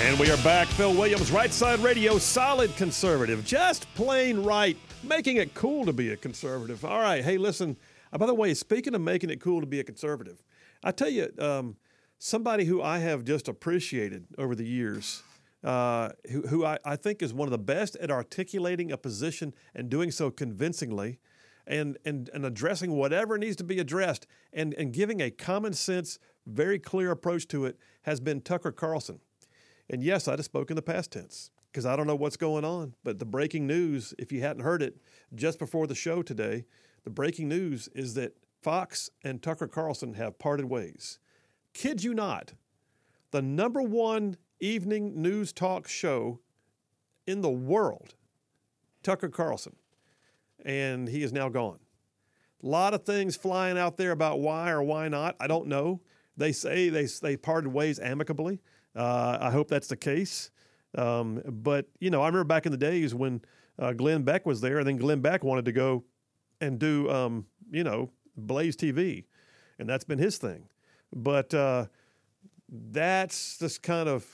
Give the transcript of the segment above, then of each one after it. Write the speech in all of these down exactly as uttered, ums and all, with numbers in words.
And we are back. Phil Williams, Right Side Radio, solid conservative, just plain right, making it cool to be a conservative. All right, hey, listen, uh, by the way, speaking of making it cool to be a conservative, I tell you, um, somebody who I have just appreciated over the years, uh, who, who I, I think is one of the best at articulating a position and doing so convincingly, and and, and addressing whatever needs to be addressed, and, and giving a common sense, very clear approach to it, has been Tucker Carlson. And yes, I just spoke in the past tense because I don't know what's going on. But the breaking news, if you hadn't heard it just before the show today, the breaking news is that Fox and Tucker Carlson have parted ways. Kid you not, the number one evening news talk show in the world, Tucker Carlson, and he is now gone. A lot of things flying out there about why or why not. I don't know. They say they, they parted ways amicably. Uh, I hope that's the case. Um, but, you know, I remember back in the days when uh, Glenn Beck was there, and then Glenn Beck wanted to go and do, um, you know, Blaze T V. And that's been his thing. But uh, that's just kind of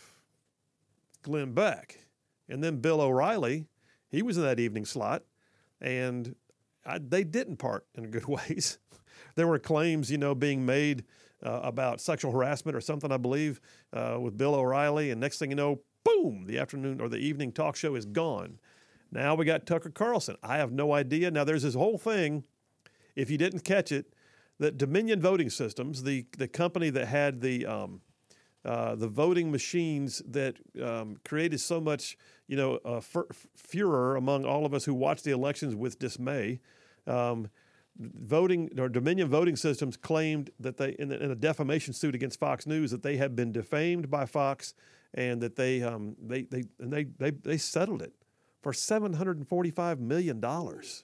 Glenn Beck. And then Bill O'Reilly, he was in that evening slot, and I, they didn't part in good ways. There were claims, you know, being made Uh, about sexual harassment or something, I believe, uh, with Bill O'Reilly. And next thing you know, boom, the afternoon or the evening talk show is gone. Now we got Tucker Carlson. I have no idea. Now there's this whole thing, if you didn't catch it, that Dominion Voting Systems, the, the company that had the um, uh, the voting machines that um, created so much, you know, uh, fur- furor among all of us who watched the elections with dismay, um, Voting or Dominion Voting Systems claimed that they, in, in a defamation suit against Fox News, that they had been defamed by Fox, and that they um, they they and they they they settled it for seven hundred and forty-five million dollars.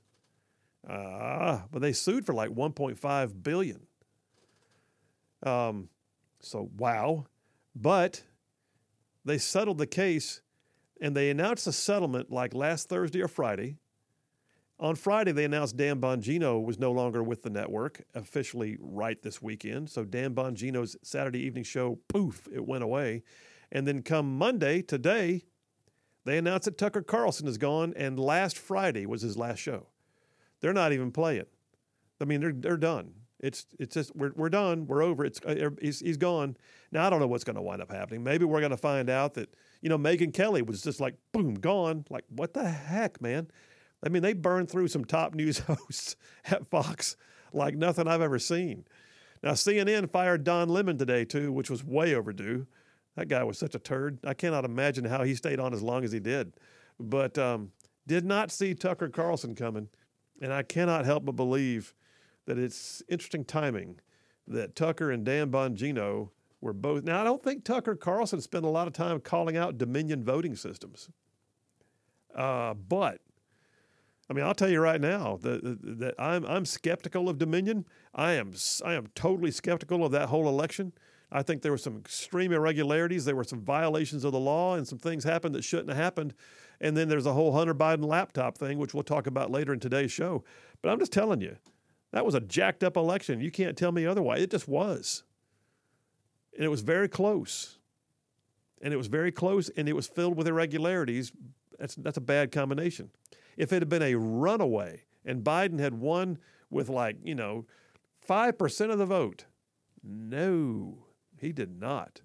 Ah, but they sued for like one point five billion. Um, so wow, but they settled the case, and they announced a settlement like last Thursday or Friday. On Friday, they announced Dan Bongino was no longer with the network, officially right this weekend. So Dan Bongino's Saturday evening show, poof, it went away. And then come Monday, today, they announced that Tucker Carlson is gone, and last Friday was his last show. They're not even playing. I mean, they're they're done. It's it's just we're we're done. We're over. It's uh, he's he's gone. Now I don't know what's going to wind up happening. Maybe we're going to find out that, you know, Megyn Kelly was just like boom gone. Like what the heck, man? I mean, they burned through some top news hosts at Fox like nothing I've ever seen. Now, C N N fired Don Lemon today, too, which was way overdue. That guy was such a turd. I cannot imagine how he stayed on as long as he did. But um, did not see Tucker Carlson coming, and I cannot help but believe that it's interesting timing that Tucker and Dan Bongino were both. Now, I don't think Tucker Carlson spent a lot of time calling out Dominion Voting Systems. Uh, but I mean, I'll tell you right now that, that I'm I'm skeptical of Dominion. I am I am totally skeptical of that whole election. I think there were some extreme irregularities. There were some violations of the law, and some things happened that shouldn't have happened. And then there's a whole Hunter Biden laptop thing, which we'll talk about later in today's show. But I'm just telling you, that was a jacked up election. You can't tell me otherwise. It just was. And it was very close. And it was very close, and it was filled with irregularities. That's that's a bad combination. If it had been a runaway and Biden had won with like, you know, five percent of the vote, no, he did not.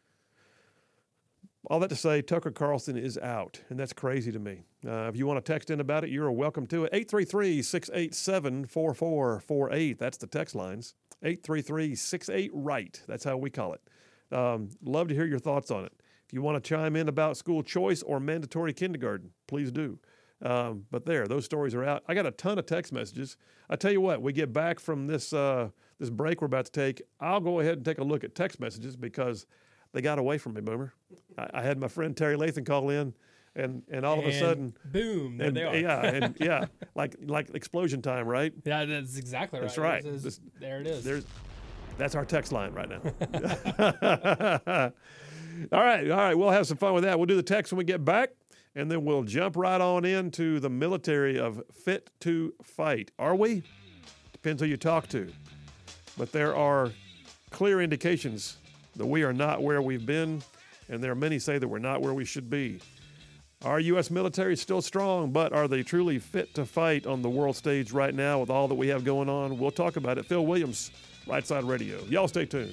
All that to say, Tucker Carlson is out, and that's crazy to me. Uh, if you want to text in about it, you're welcome to it. eight three three, six eight seven, four four four eight. That's the text lines. eight three three, six eight, right. That's how we call it. Um, love to hear your thoughts on it. If you want to chime in about school choice or mandatory kindergarten, please do. Um, but there, those stories are out. I got a ton of text messages. I tell you what, we get back from this uh, this break we're about to take, I'll go ahead and take a look at text messages because they got away from me, Boomer. I, I had my friend Terry Lathan call in, and, and all and of a sudden, boom, there and, they are. Yeah, and yeah, like like explosion time, right? Yeah, that's exactly right. That's right. It's- it's- This- there it is. There's, that's our text line right now. All right, all right. We'll have some fun with that. We'll do the text when we get back, and then we'll jump right on into the military of fit to fight. Are we? Depends who you talk to. But there are clear indications that we are not where we've been, and there are many say that we're not where we should be. Our U S military is still strong, but are they truly fit to fight on the world stage right now with all that we have going on? We'll talk about it. Phil Williams, Right Side Radio. Y'all stay tuned.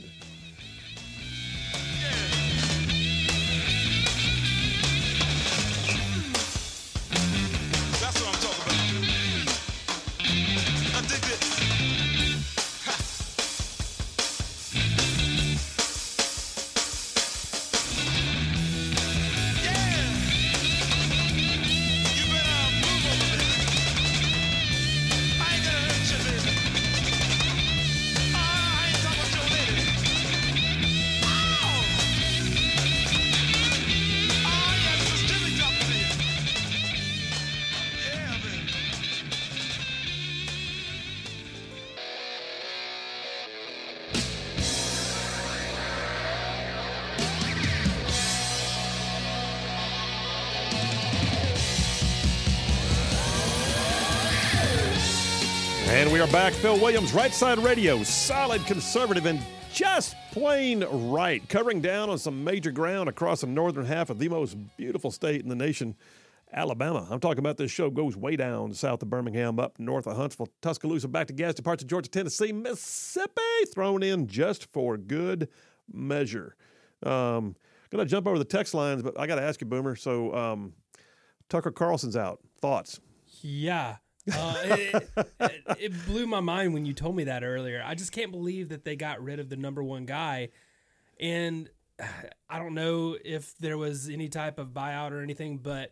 And we are back. Phil Williams, Right Side Radio, solid conservative and just plain right, covering down on some major ground across the northern half of the most beautiful state in the nation, Alabama. I'm talking about this show goes way down south of Birmingham, up north of Huntsville, Tuscaloosa, back to Gadsden, parts of Georgia, Tennessee, Mississippi, thrown in just for good measure. Um, going to jump over the text lines, but I got to ask you, Boomer. So um, Tucker Carlson's out. Thoughts? Yeah. uh, it, it, it blew my mind when you told me that earlier. I just can't believe that they got rid of the number one guy. And I don't know if there was any type of buyout or anything, but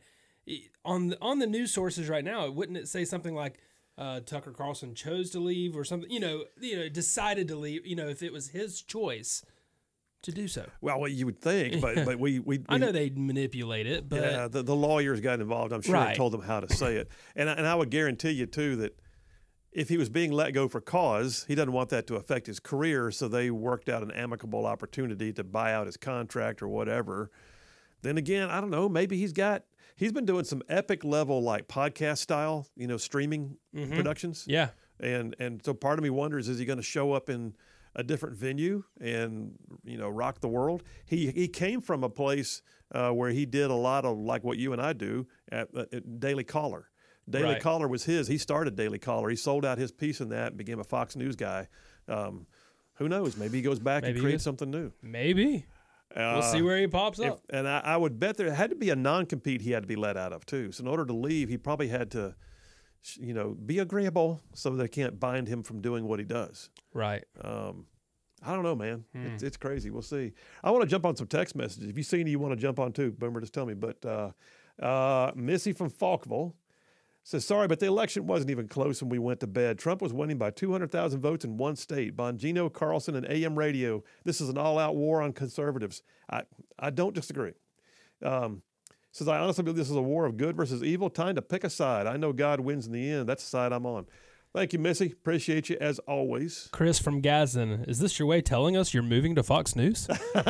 on the, on the news sources right now, wouldn't it say something like uh, Tucker Carlson chose to leave or something? You know, you know, decided to leave. You know, if it was his choice to do so. Well, what you would think, but but we, we, we I know they'd manipulate it, but yeah, the, the lawyers got involved. I'm sure right. and told them how to say it. And I, and I would guarantee you too that if he was being let go for cause, he doesn't want that to affect his career. So they worked out an amicable opportunity to buy out his contract or whatever. Then again, I don't know. Maybe he's got he's been doing some epic level like podcast style, you know, streaming mm-hmm. productions. Yeah, and and so part of me wonders, is he going to show up in a different venue and, you know, rock the world? He he came from a place uh, where he did a lot of like what you and I do at, at Daily Caller. Daily right. Caller was his. He started Daily Caller. He sold out his piece in that and became a Fox News guy. Um, who knows? Maybe he goes back Maybe and creates something new. Maybe. Uh, we'll see where he pops if, up. And I, I would bet there had to be a non-compete he had to be let out of too. So in order to leave, he probably had to, you know, be agreeable so they can't bind him from doing what he does. Right. Um, I don't know, man. Hmm. It's, it's crazy. We'll see. I want to jump on some text messages. If you see any you want to jump on too, Boomer, just tell me. But uh, uh, Missy from Falkville says, sorry, but the election wasn't even close when we went to bed. Trump was winning by two hundred thousand votes in one state. Bongino, Carlson, and A M Radio. This is an all-out war on conservatives. I, I don't disagree. Um, says, I honestly believe this is a war of good versus evil. Time to pick a side. I know God wins in the end. That's the side I'm on. Thank you, Missy. Appreciate you as always. Chris from Gadsden, is this your way telling us you're moving to Fox News?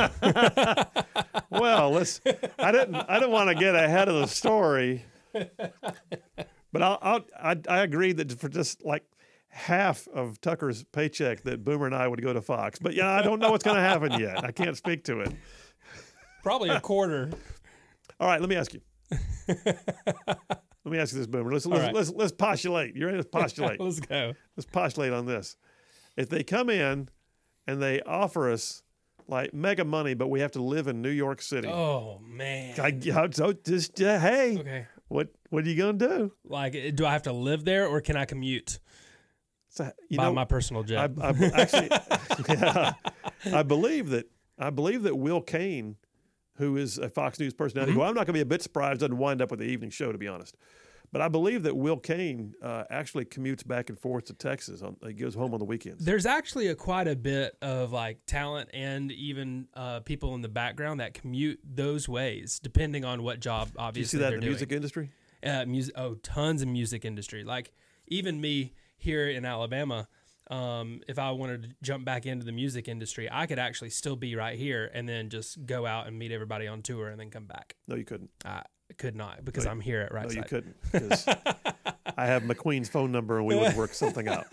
Well, let's. I didn't. I didn't want to get ahead of the story, but I'll, I'll, I I agree that for just like half of Tucker's paycheck, that Boomer and I would go to Fox. But yeah, I don't know what's going to happen yet. I can't speak to it. Probably a quarter. All right, let me ask you. Let me ask you this, Boomer. Let's let's, right. let's let's postulate. You're ready to postulate. Let's go. Let's postulate on this. If they come in and they offer us like mega money, but we have to live in New York City. Oh man. I, I, so just uh, hey, okay. what what are you gonna do? Like, do I have to live there or can I commute? So, you By know, my personal jet. I, I actually, yeah, I believe that I believe that Will Cain, who is a Fox News personality, Mm-hmm. who I'm not going to be a bit surprised doesn't wind up with the evening show, to be honest. But I believe that Will Cain uh, actually commutes back and forth to Texas. On, he goes home on the weekends. There's actually a quite a bit of like talent and even uh, people in the background that commute those ways, depending on what job. Obviously, Do you see that they're in the doing. music industry? Uh, music. Oh, tons of music industry. Like even me here in Alabama. Um, if I wanted to jump back into the music industry, I could actually still be right here and then just go out and meet everybody on tour and then come back. No, you couldn't. I could not because No, I'm here at Right No, Side. you couldn't. Because I have McQueen's phone number and we would work something out.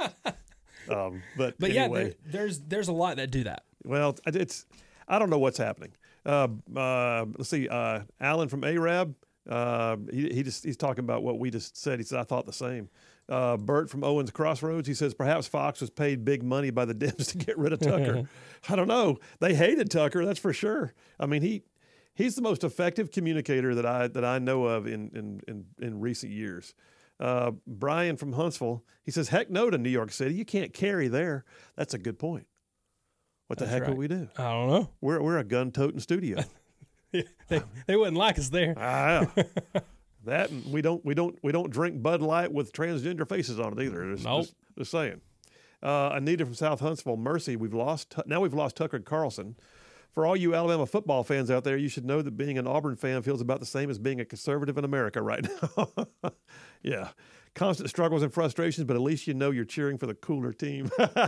Um, but But anyway, yeah, there, there's there's a lot that do that. well, it's I don't know what's happening. Uh, uh, let's see. Uh, Alan from Arab. Uh, he he just he's talking about what we just said. He said I thought the same. Uh, Bert from Owens Crossroads. He says perhaps Fox was paid big money by the Dems to get rid of Tucker. I don't know. They hated Tucker. That's for sure. I mean he he's the most effective communicator that I that I know of in in in, in recent years. Uh, Brian from Huntsville. He says heck no to New York City. You can't carry there. That's a good point. What the That's heck right. would we do? I don't know. We're we're a gun-toting studio. they they wouldn't like us there. Ah, that and we don't we don't we don't drink Bud Light with transgender faces on it either. Just, Nope. just, just saying. Uh, Anita from South Huntsville. Mercy, we've lost now we've lost Tucker Carlson. For all you Alabama football fans out there, you should know that being an Auburn fan feels about the same as being a conservative in America right now. Yeah. Constant struggles and frustrations, but at least you know you're cheering for the cooler team.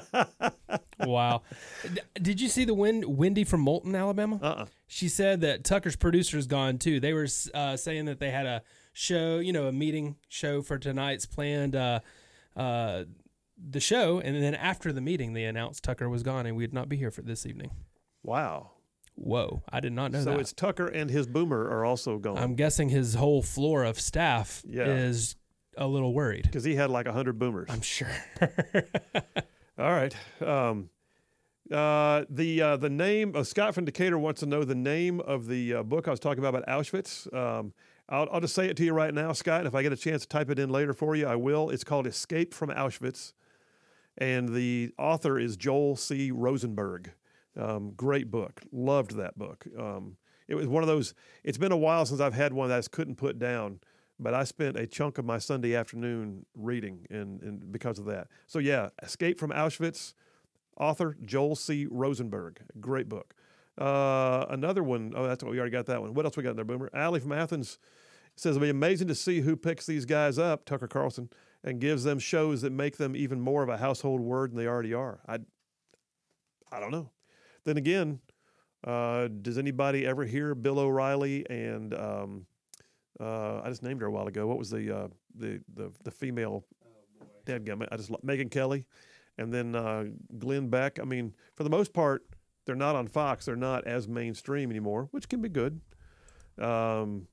Wow. D- Did you see the win- Wendy from Moulton, Alabama? Uh-uh. She said that Tucker's producer's gone too. They were uh, saying that they had a show, you know, a meeting show for tonight's planned uh, uh, the show, and then after the meeting, they announced Tucker was gone and we'd not be here for this evening. Wow. Whoa, I did not know So that. it's Tucker and his boomer are also gone. I'm guessing his whole floor of staff Yeah. is a little worried. Because he had like one hundred boomers. I'm sure. All right. Um, uh, the uh, the name of Scott from Decatur wants to know the name of the uh, book I was talking about about Auschwitz. Um, I'll, I'll just say it to you right now, Scott. If I get a chance to type it in later for you, I will. It's called Escape from Auschwitz, and the author is Joel C. Rosenberg. Um, great book. Loved that book. Um, it was one of those. It's been a while since I've had one that I just couldn't put down. But I spent a chunk of my Sunday afternoon reading and, and because of that. So, yeah, Escape from Auschwitz, author Joel C. Rosenberg. Great book. Uh, another one, oh, that's what we already got that one. What else we got in there, Boomer? Allie from Athens says, it'll be amazing to see who picks these guys up, Tucker Carlson, and gives them shows that make them even more of a household word than they already are. I, I don't know. Then again, uh, does anybody ever hear Bill O'Reilly and... Um, Uh, I just named her a while ago. What was the uh, the, the the female? Oh, dadgummit. I just Megyn Kelly, and then uh, Glenn Beck. I mean, for the most part, they're not on Fox. They're not as mainstream anymore, which can be good. Um,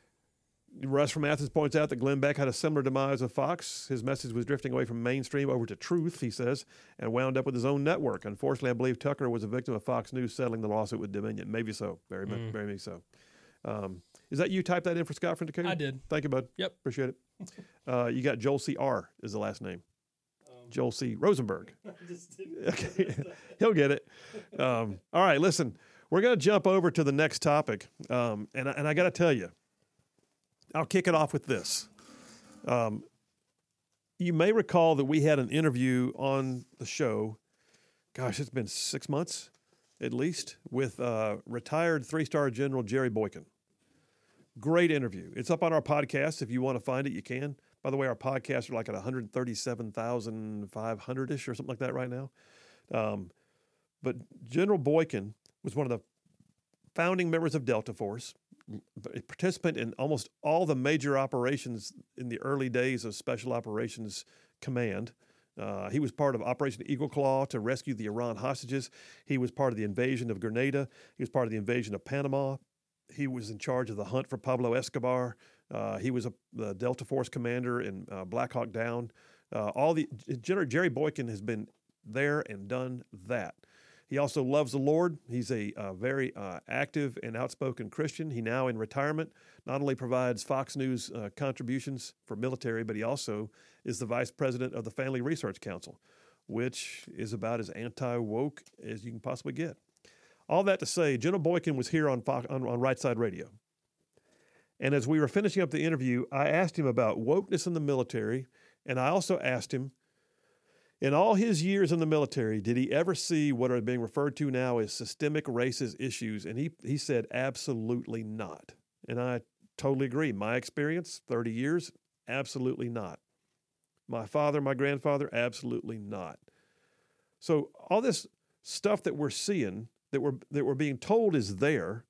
Russ from Athens points out that Glenn Beck had a similar demise of Fox. His message was drifting away from mainstream over to truth, he says, and wound up with his own network. Unfortunately, I believe Tucker was a victim of Fox News settling the lawsuit with Dominion. Maybe so. Very, mm. very maybe so. Um, is that you type that in for Scott from Decatur? I did. Thank you, bud. Yep. Appreciate it. Uh, you got Joel C. R. is the last name. Um, Joel C. Rosenberg. Okay. He'll get it. Um, all right, listen. We're going to jump over to the next topic. Um, and, and I got to tell you, I'll kick it off with this. Um, you may recall that we had an interview on the show. Gosh, it's been six months. At least, with uh, retired three-star General Jerry Boykin. Great interview. It's up on our podcast. If you want to find it, you can. By the way, our podcasts are like at one hundred thirty-seven thousand five hundred-ish or something like that right now. Um, but General Boykin was one of the founding members of Delta Force, a participant in almost all the major operations in the early days of Special Operations Command. Uh, he was part of Operation Eagle Claw to rescue the Iran hostages. He was part of the invasion of Grenada. He was part of the invasion of Panama. He was in charge of the hunt for Pablo Escobar. Uh, he was a the Delta Force commander in uh, Black Hawk Down. Uh, all the General Jerry Boykin has been there and done that. He also loves the Lord. He's a uh, very uh, active and outspoken Christian. He now in retirement not only provides Fox News uh, contributions for military, but he also is the vice president of the Family Research Council, which is about as anti-woke as you can possibly get. All that to say, General Boykin was here on, Fox, on, on Right Side Radio. And as we were finishing up the interview, I asked him about wokeness in the military, and I also asked him, in all his years in the military, did he ever see what are being referred to now as systemic racist issues? And he he said, absolutely not. And I totally agree. My experience, thirty years, absolutely not. My father, my grandfather, absolutely not. So all this stuff that we're seeing, that we're that we're being told is there,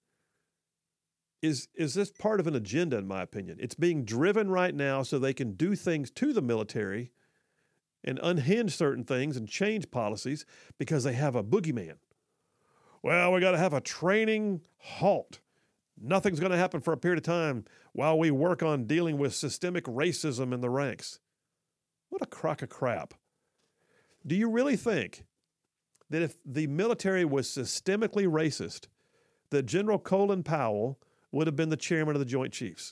is is this part of an agenda, in my opinion. It's being driven right now so they can do things to the military and unhinge certain things and change policies because they have a boogeyman. well, we got to have a training halt. Nothing's going to happen for a period of time while we work on dealing with systemic racism in the ranks. What a crock of crap. Do you really think that if the military was systemically racist, that General Colin Powell would have been the chairman of the Joint Chiefs?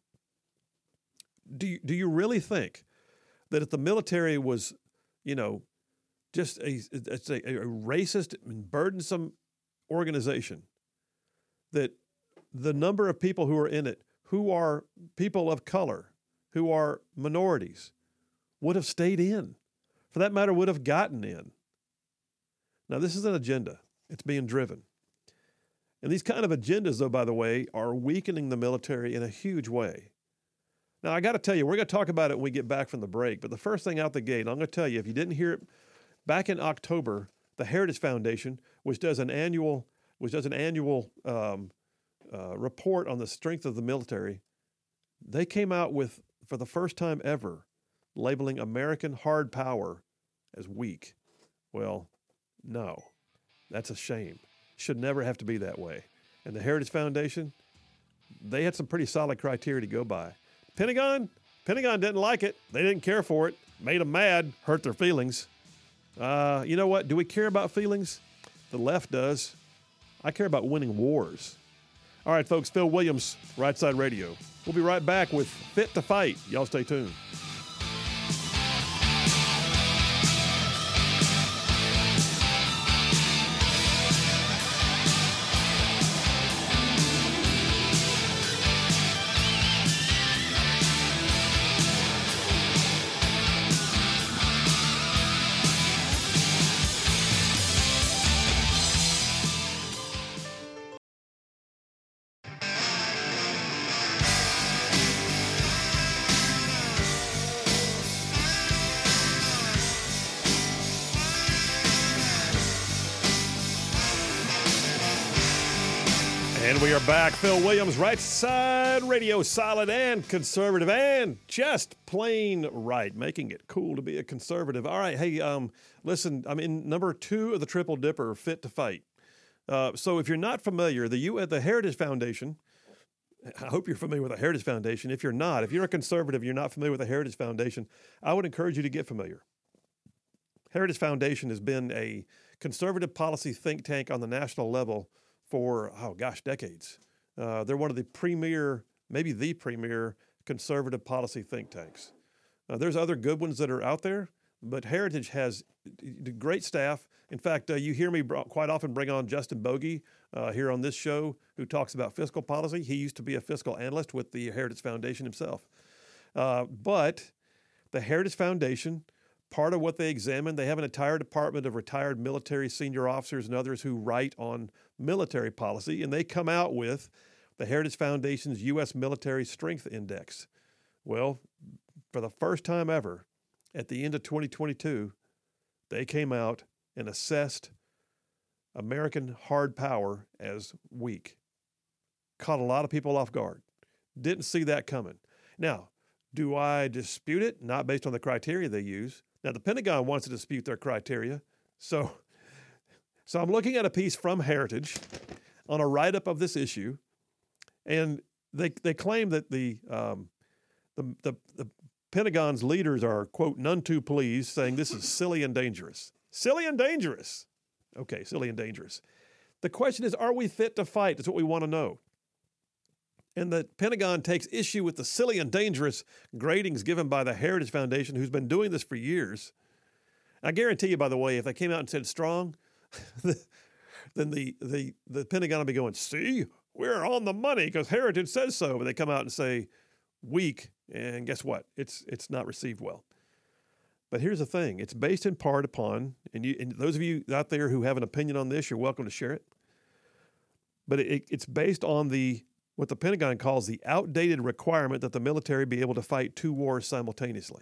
Do you, do you really think that if the military was, you know, just a, it's a, a racist and burdensome organization, that the number of people who are in it, who are people of color, who are minorities, would have stayed in? For that matter, would have gotten in. Now, this is an agenda. It's being driven. And these kind of agendas, though, by the way, are weakening the military in a huge way. Now, I got to tell you, we're going to talk about it when we get back from the break. But the first thing out the gate, I'm going to tell you, if you didn't hear it, back in October, the Heritage Foundation, which does an annual, which does an annual um, uh, report on the strength of the military, they came out with, for the first time ever, labeling American hard power as weak. Well, no, that's a shame. Should never have to be that way. And the Heritage Foundation, they had some pretty solid criteria to go by. Pentagon, Pentagon didn't like it. They didn't care for it. Made them mad, hurt their feelings. Uh, you know what? Do we care about feelings? The left does. I care about winning wars. All right, folks, Phil Williams, Right Side Radio. We'll be right back with Fit to Fight. Y'all stay tuned. And we are back. Phil Williams, Right Side Radio, solid and conservative and just plain right, making it cool to be a conservative. All right, hey, um, listen, I'm in number two of the Triple Dipper, Fit to Fight. Uh, so if you're not familiar, the U the Heritage Foundation, I hope you're familiar with the Heritage Foundation. If you're not, if you're a conservative, you're not familiar with the Heritage Foundation, I would encourage you to get familiar. Heritage Foundation has been a conservative policy think tank on the national level for, oh gosh, decades. Uh, they're one of the premier, maybe the premier conservative policy think tanks. Uh, there's other good ones that are out there, but Heritage has great staff. In fact, uh, you hear me quite often bring on Justin Bogey uh, here on this show, who talks about fiscal policy. He used to be a fiscal analyst with the Heritage Foundation himself. Uh, but the Heritage Foundation, part of what they examine, they have an entire department of retired military senior officers and others who write on military policy, and they come out with the Heritage Foundation's U S Military Strength Index. Well, for the first time ever, at the end of twenty twenty-two, they came out and assessed American hard power as weak. Caught a lot of people off guard. Didn't see that coming. Now, do I dispute it? Not based on the criteria they use. Now, the Pentagon wants to dispute their criteria. So, so I'm looking at a piece from Heritage on a write-up of this issue, and they they claim that the um, the, the the Pentagon's leaders are, quote, none too pleased, saying this is silly and dangerous. Silly and dangerous. Okay, silly and dangerous. The question is, are we fit to fight? That's what we want to know. And the Pentagon takes issue with the silly and dangerous gradings given by the Heritage Foundation, who's been doing this for years. I guarantee you, by the way, if they came out and said strong, then the, the, the Pentagon would be going, see, we're on the money because Heritage says so. But they come out and say weak, and guess what? It's it's not received well. But here's the thing. It's based in part upon, and, you, and those of you out there who have an opinion on this, you're welcome to share it. But it, it's based on the what the Pentagon calls the outdated requirement that the military be able to fight two wars simultaneously.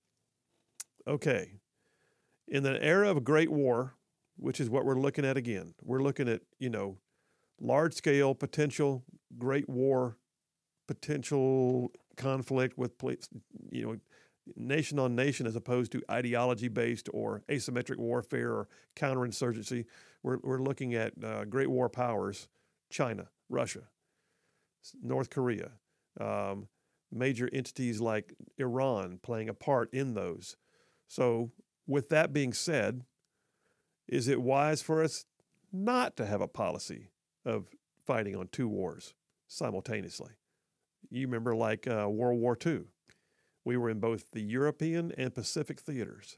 Okay. In the era of Great War, which is what we're looking at again, we're looking at, you know, large-scale potential Great War, potential conflict with, you know, nation on nation as opposed to ideology-based or asymmetric warfare or counterinsurgency. We're, we're looking at uh, great war powers, China, Russia, North Korea, um, major entities like Iran playing a part in those. So with that being said, is it wise for us not to have a policy of fighting on two wars simultaneously? You remember like uh, World War Two. We were in both the European and Pacific theaters.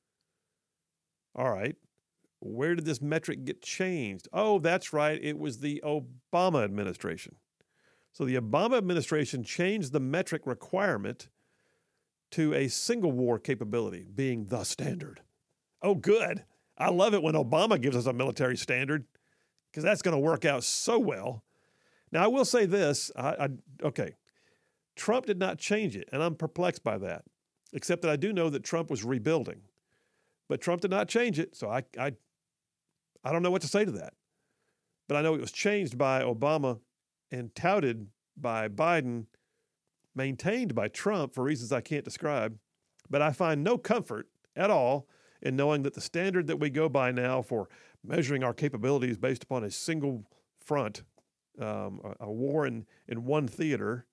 All right. Where did this metric get changed? Oh, that's right. It was the Obama administration. So the Obama administration changed the metric requirement to a single war capability being the standard. Oh, good. I love it when Obama gives us a military standard because that's going to work out so well. Now, I will say this. I, I okay. Trump did not change it, and I'm perplexed by that, except that I do know that Trump was rebuilding. But Trump did not change it, so I, I, I don't know what to say to that. But I know it was changed by Obama and touted by Biden, maintained by Trump for reasons I can't describe. But I find no comfort at all in knowing that the standard that we go by now for measuring our capabilities based upon a single front, um, a, a war in, in one theater.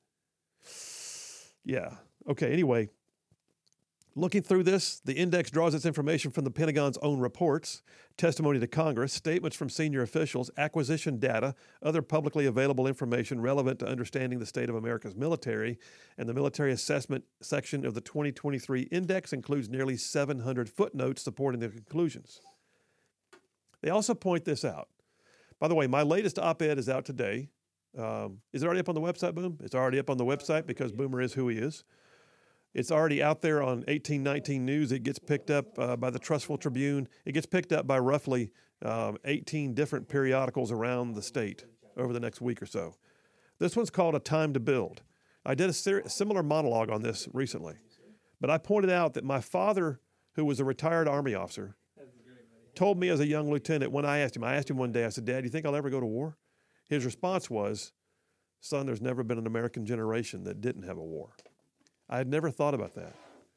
Yeah. Okay. Anyway, looking through this, the index draws its information from the Pentagon's own reports, testimony to Congress, statements from senior officials, acquisition data, other publicly available information relevant to understanding the state of America's military, and the military assessment section of the twenty twenty-three index includes nearly seven hundred footnotes supporting the conclusions. They also point this out. By the way, my latest op-ed is out today. Um, is it already up on the website, Boom? It's already up on the website because Boomer is who he is. It's already out there on eighteen nineteen News. It gets picked up uh, by the Trustful Tribune. It gets picked up by roughly um, eighteen different periodicals around the state over the next week or so. This one's called A Time to Build. I did a ser- similar monologue on this recently, but I pointed out that my father, who was a retired Army officer, told me as a young lieutenant when I asked him, I asked him one day, I said, Dad, do you think I'll ever go to war? His response was, son, there's never been an American generation that didn't have a war. I had never thought about that.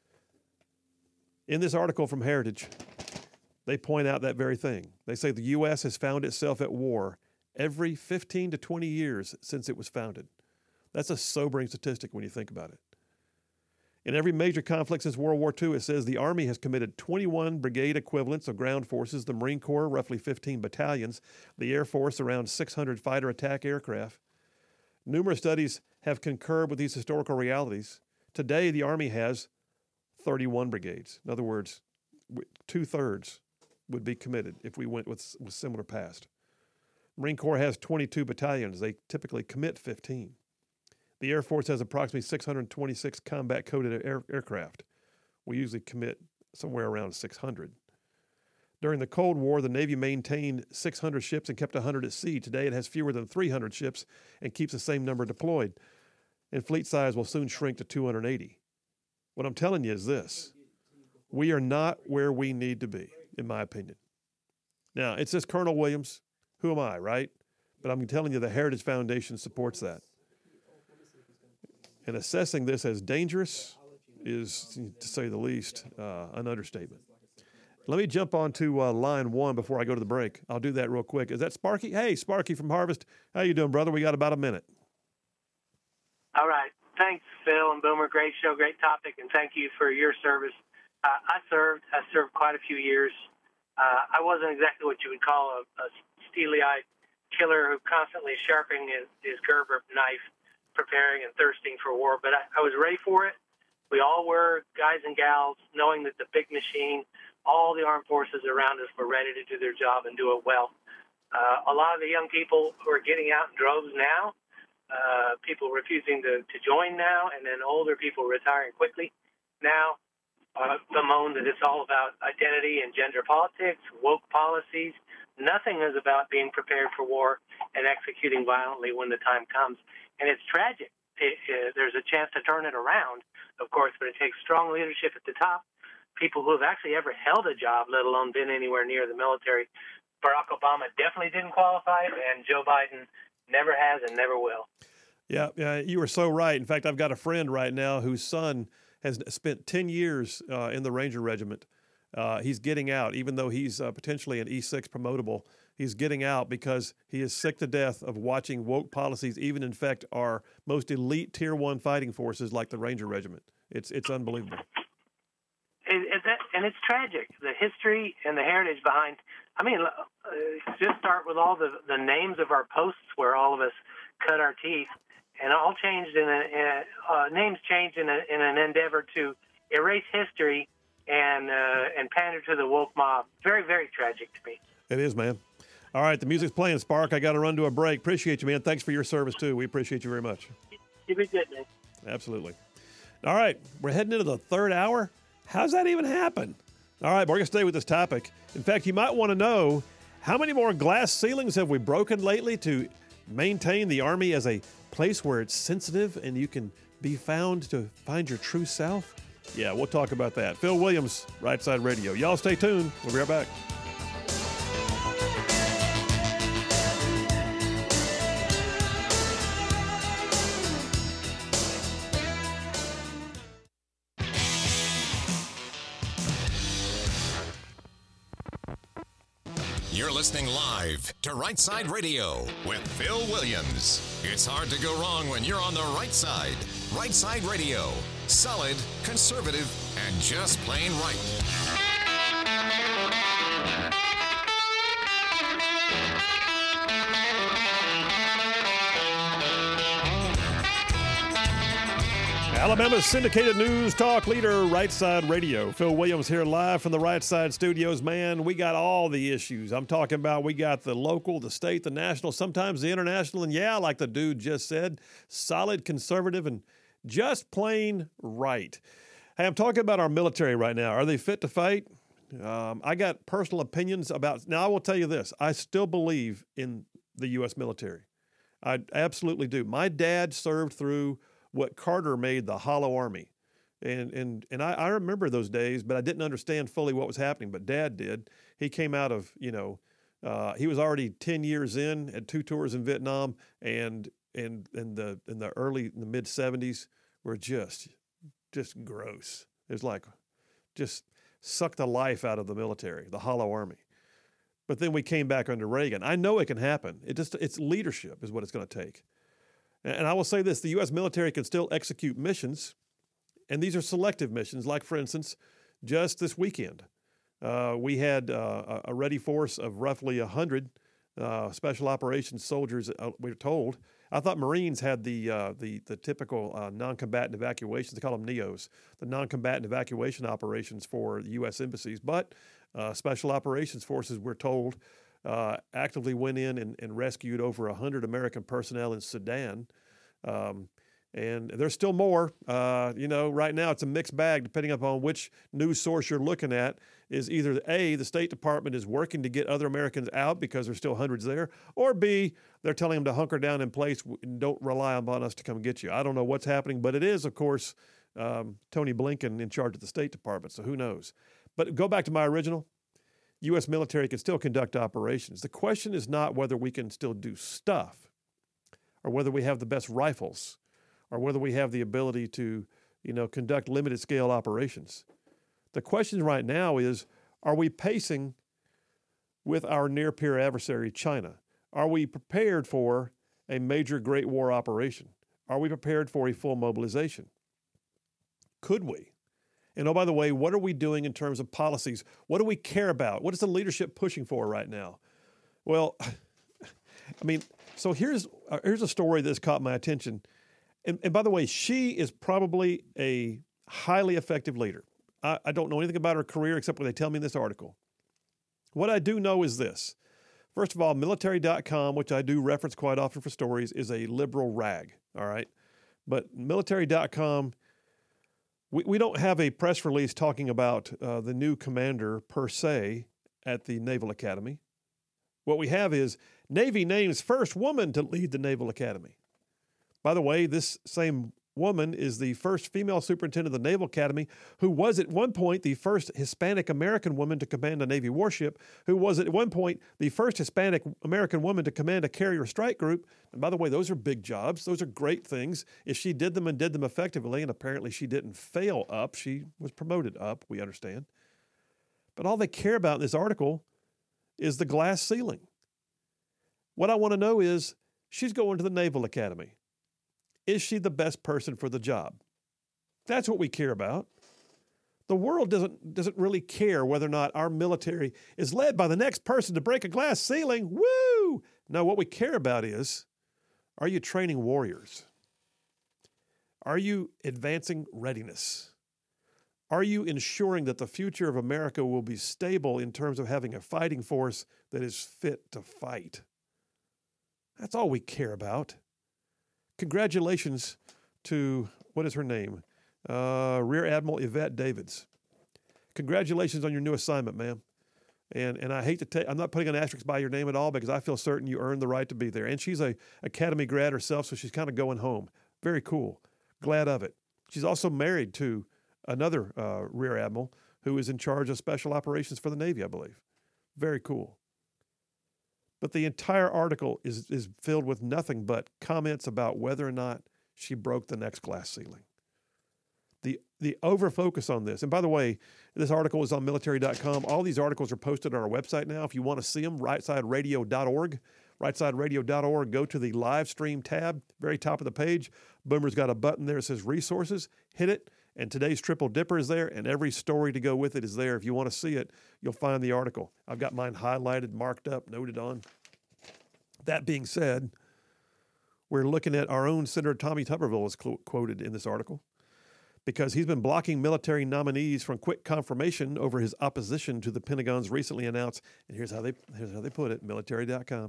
In this article from Heritage, they point out that very thing. They say the U S has found itself at war every fifteen to twenty years since it was founded. That's a sobering statistic when you think about it. In every major conflict since World War Two, it says the Army has committed twenty-one brigade equivalents of ground forces, the Marine Corps, roughly fifteen battalions, the Air Force, around six hundred fighter attack aircraft. Numerous studies have concurred with these historical realities. Today, the Army has thirty-one brigades. In other words, two-thirds would be committed if we went with, with similar past. Marine Corps has twenty-two battalions. They typically commit fifteen. The Air Force has approximately six hundred twenty-six combat-coded air, aircraft. We usually commit somewhere around six hundred. During the Cold War, the Navy maintained six hundred ships and kept one hundred at sea. Today, it has fewer than three hundred ships and keeps the same number deployed. And fleet size will soon shrink to two hundred eighty. What I'm telling you is this. We are not where we need to be, in my opinion. Now, it says Colonel Williams. Who am I, right? But I'm telling you the Heritage Foundation supports that. And assessing this as dangerous is, to say the least, uh, an understatement. Let me jump on to uh, line one before I go to the break. I'll do that real quick. Is that Sparky? Hey, Sparky from Harvest. How you doing, brother? We got about a minute. All right. Thanks, Phil and Boomer. Great show, great topic, and thank you for your service. Uh, I served. I served quite a few years. Uh, I wasn't exactly what you would call a, a steely-eyed killer who constantly sharpening his, his Gerber knife, preparing and thirsting for war, but I, I was ready for it. We all were, guys and gals, knowing that the big machine, all the armed forces around us were ready to do their job and do it well. Uh, a lot of the young people who are getting out in droves now, uh, people refusing to, to join now, and then older people retiring quickly now, uh, bemoan that it's all about identity and gender politics, woke policies. Nothing is about being prepared for war and executing violently when the time comes. And it's tragic. It, it, there's a chance to turn it around, of course, but it takes strong leadership at the top, people who have actually ever held a job, let alone been anywhere near the military. Barack Obama definitely didn't qualify, and Joe Biden never has and never will. Yeah, yeah, you were so right. In fact, I've got a friend right now whose son has spent ten years uh, in the Ranger Regiment. Uh, he's getting out, even though he's uh, potentially an E six promotable. He's getting out because he is sick to death of watching woke policies even infect our most elite Tier One fighting forces like the Ranger Regiment. It's it's unbelievable. It, it, that, and it's tragic. The history and the heritage behind. I mean, uh, just start with all the the names of our posts where all of us cut our teeth, and all changed in a, in a uh, names changed in, a, in an endeavor to erase history and uh, and pander to the woke mob. Very, very tragic to me. It is, man. All right, the music's playing, Spark. I got to run to a break. Appreciate you, man. Thanks for your service, too. We appreciate you very much. You be good, man. Absolutely. All right, we're heading into the third hour. How's that even happen? All right, we're going to stay with this topic. In fact, you might want to know, how many more glass ceilings have we broken lately to maintain the Army as a place where it's sensitive and you can be found to find your true self? Yeah, we'll talk about that. Phil Williams, Right Side Radio. Y'all stay tuned. We'll be right back. You're listening live to Right Side Radio with Phil Williams. It's hard to go wrong when you're on the right side. Right Side Radio. Solid, conservative, and just plain right. Alabama's syndicated news talk leader, Right Side Radio. Phil Williams here live from the Right Side Studios. Man, we got all the issues. I'm talking about we got the local, the state, the national, sometimes the international, and yeah, like the dude just said, solid, conservative, and just plain right. Hey, I'm talking about our military right now. Are they fit to fight? Um, I got personal opinions about. Now, I will tell you this. I still believe in the U S military. I absolutely do. My dad served through what Carter made the Hollow Army. And and and I, I remember those days, but I didn't understand fully what was happening. But Dad did. He came out of, you know, uh, he was already ten years in, had two tours in Vietnam, and and in the in the early in the mid seventies were just just gross. It was like just sucked the life out of the military, the Hollow Army. But then we came back under Reagan. I know it can happen. It just it's leadership is what it's going to take. And I will say this, the U S military can still execute missions, and these are selective missions, like, for instance, just this weekend, uh, we had uh, a ready force of roughly one hundred uh, special operations soldiers, uh, we were told. I thought Marines had the uh, the, the typical uh, non-combatant evacuations. They call them N E Os, the non-combatant evacuation operations for the U S embassies. But uh, special operations forces, we're told, Uh, actively went in and, and rescued over one hundred American personnel in Sudan. Um, and there's still more. Uh, you know, right now it's a mixed bag depending upon which news source you're looking at. Is either A, the State Department is working to get other Americans out because there's still hundreds there, or B, they're telling them to hunker down in place and don't rely upon us to come get you. I don't know what's happening, but it is, of course, um, Tony Blinken in charge of the State Department, so who knows. But go back to my original. U S military can still conduct operations. The question is not whether we can still do stuff or whether we have the best rifles or whether we have the ability to, you know, conduct limited scale operations. The question right now is, are we pacing with our near peer adversary, China? Are we prepared for a major Great War operation? Are we prepared for a full mobilization? Could we? And oh, by the way, what are we doing in terms of policies? What do we care about? What is the leadership pushing for right now? Well, I mean, so here's uh, here's a story that's caught my attention. And, and by the way, she is probably a highly effective leader. I, I don't know anything about her career except what they tell me in this article. What I do know is this. First of all, military dot com, which I do reference quite often for stories, is a liberal rag, all right? But military dot com, We we don't have a press release talking about uh, the new commander per se at the Naval Academy. What we have is Navy names first woman to lead the Naval Academy. By the way, this same woman is the first female superintendent of the Naval Academy, who was at one point the first Hispanic American woman to command a Navy warship, who was at one point the first Hispanic American woman to command a carrier strike group. And by the way, those are big jobs. Those are great things. If she did them and did them effectively, and apparently she didn't fail up, she was promoted up, we understand. But all they care about in this article is the glass ceiling. What I want to know is, she's going to the Naval Academy. Is she the best person for the job? That's what we care about. The world doesn't, doesn't really care whether or not our military is led by the next person to break a glass ceiling. Woo! No, what we care about is, are you training warriors? Are you advancing readiness? Are you ensuring that the future of America will be stable in terms of having a fighting force that is fit to fight? That's all we care about. Congratulations to, what is her name? Uh, Rear Admiral Yvette Davids. Congratulations on your new assignment, ma'am. And and I hate to take, I'm not putting an asterisk by your name at all because I feel certain you earned the right to be there. And she's a Academy grad herself, so she's kind of going home. Very cool. Glad of it. She's also married to another uh, Rear Admiral who is in charge of special operations for the Navy, I believe. Very cool. But the entire article is, is filled with nothing but comments about whether or not she broke the next glass ceiling. The the over-focus on this, and by the way, this article is on military dot com. All these articles are posted on our website now. If you want to see them, right side radio dot org. right side radio dot org, go to the live stream tab, very top of the page. Boomer's got a button there that says resources. Hit it, and today's Triple Dipper is there, and every story to go with it is there. If you want to see it, you'll find the article. I've got mine highlighted, marked up, noted on. That being said, we're looking at our own Senator Tommy Tuberville is qu- quoted in this article because he's been blocking military nominees from quick confirmation over his opposition to the Pentagon's recently announced, and here's how they, here's how they put it, military dot com.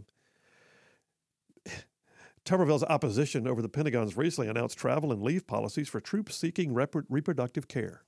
Tuberville's opposition over the Pentagon's recently announced travel and leave policies for troops seeking rep- reproductive care.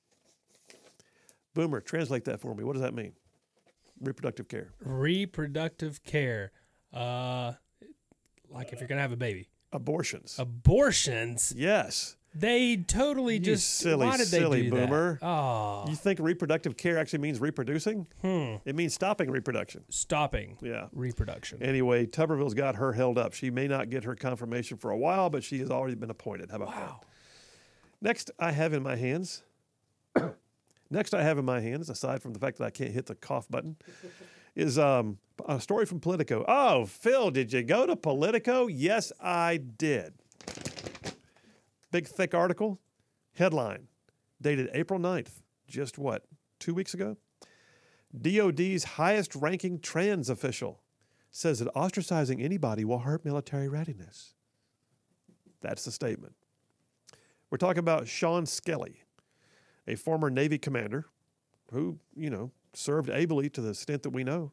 Boomer, translate that for me. What does that mean? Reproductive care. Reproductive care. Uh, like if you're going to have a baby. Abortions. Abortions? Yes. They totally You just... silly, why did they silly do boomer. that? Oh. You think reproductive care actually means reproducing? Hmm. It means stopping reproduction. Stopping Yeah. reproduction. Anyway, Tuberville's got her held up. She may not get her confirmation for a while, but she has already been appointed. How about Wow. that? Next, I have in my hands... Next I have in my hands, aside from the fact that I can't hit the cough button, is um, a story from Politico. Oh, Phil, did you go to Politico? Yes, I did. Big, thick article. Headline, dated April ninth, just what, two weeks ago? D O D's highest-ranking trans official says that ostracizing anybody will hurt military readiness. That's the statement. We're talking about Sean Skelly, a former Navy commander who, you know, served ably to the extent that we know,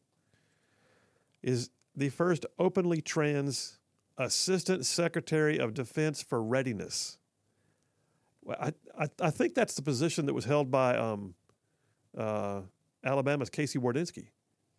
is the first openly trans Assistant Secretary of Defense for Readiness. Well, I, I, I think that's the position that was held by um, uh, Alabama's Casey Wardynski.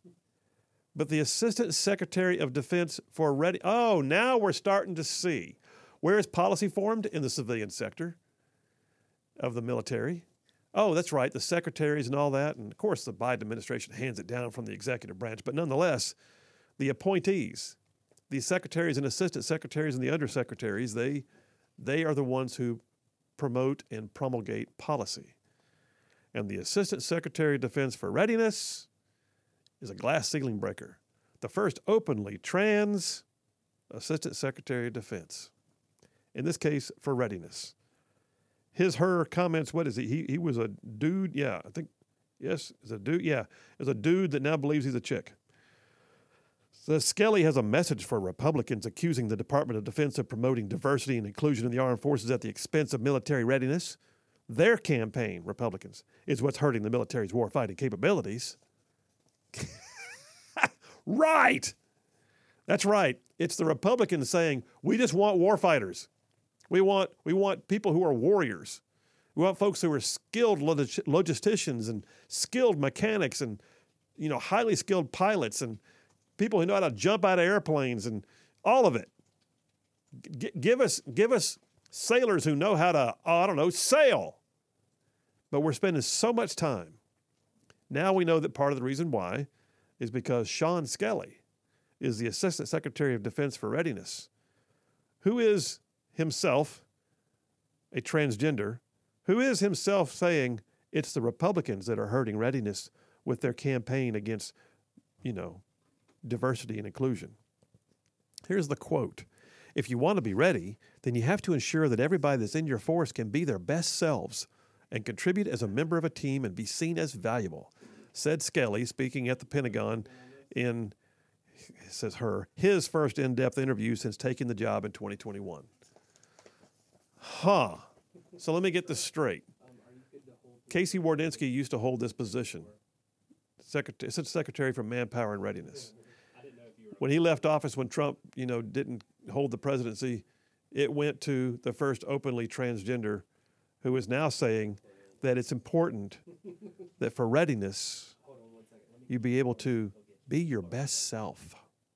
But the Assistant Secretary of Defense for Ready... Oh, now we're starting to see. Where is policy formed? In the civilian sector of the military. Oh, that's right, the secretaries and all that. And, of course, the Biden administration hands it down from the executive branch. But nonetheless, the appointees, the secretaries and assistant secretaries and the undersecretaries, they, they are the ones who promote and promulgate policy. And the Assistant Secretary of Defense for Readiness is a glass ceiling breaker. The first openly trans Assistant Secretary of Defense. In this case, for readiness. His, her comments, what is he? He he was a dude, yeah, I think, yes, is a dude, yeah, is a dude that now believes he's a chick. So Skelly has a message for Republicans accusing the Department of Defense of promoting diversity and inclusion in the armed forces at the expense of military readiness. Their campaign, Republicans, is what's hurting the military's warfighting capabilities. Right! That's right. It's the Republicans saying, we just want warfighters. We want we want people who are warriors. We want folks who are skilled log- logisticians and skilled mechanics and, you know, highly skilled pilots and people who know how to jump out of airplanes and all of it. G- give us give us sailors who know how to, oh, I don't know, sail. But we're spending so much time. Now we know that part of the reason why is because Sean Skelly is the Assistant Secretary of Defense for Readiness, who is himself a transgender, who is himself saying it's the Republicans that are hurting readiness with their campaign against, you know, diversity and inclusion. Here's the quote. If you want to be ready, then you have to ensure that everybody that's in your force can be their best selves and contribute as a member of a team and be seen as valuable, said Skelly, speaking at the Pentagon in, it says her, his first in-depth interview since taking the job in twenty twenty-one. Huh. So let me get this straight. Casey Wardynski used to hold this position, Secretary, Assistant Secretary for Manpower and Readiness. When he left office, when Trump, you know, didn't hold the presidency, it went to the first openly transgender, who is now saying that it's important that for readiness, you be able to be your best self.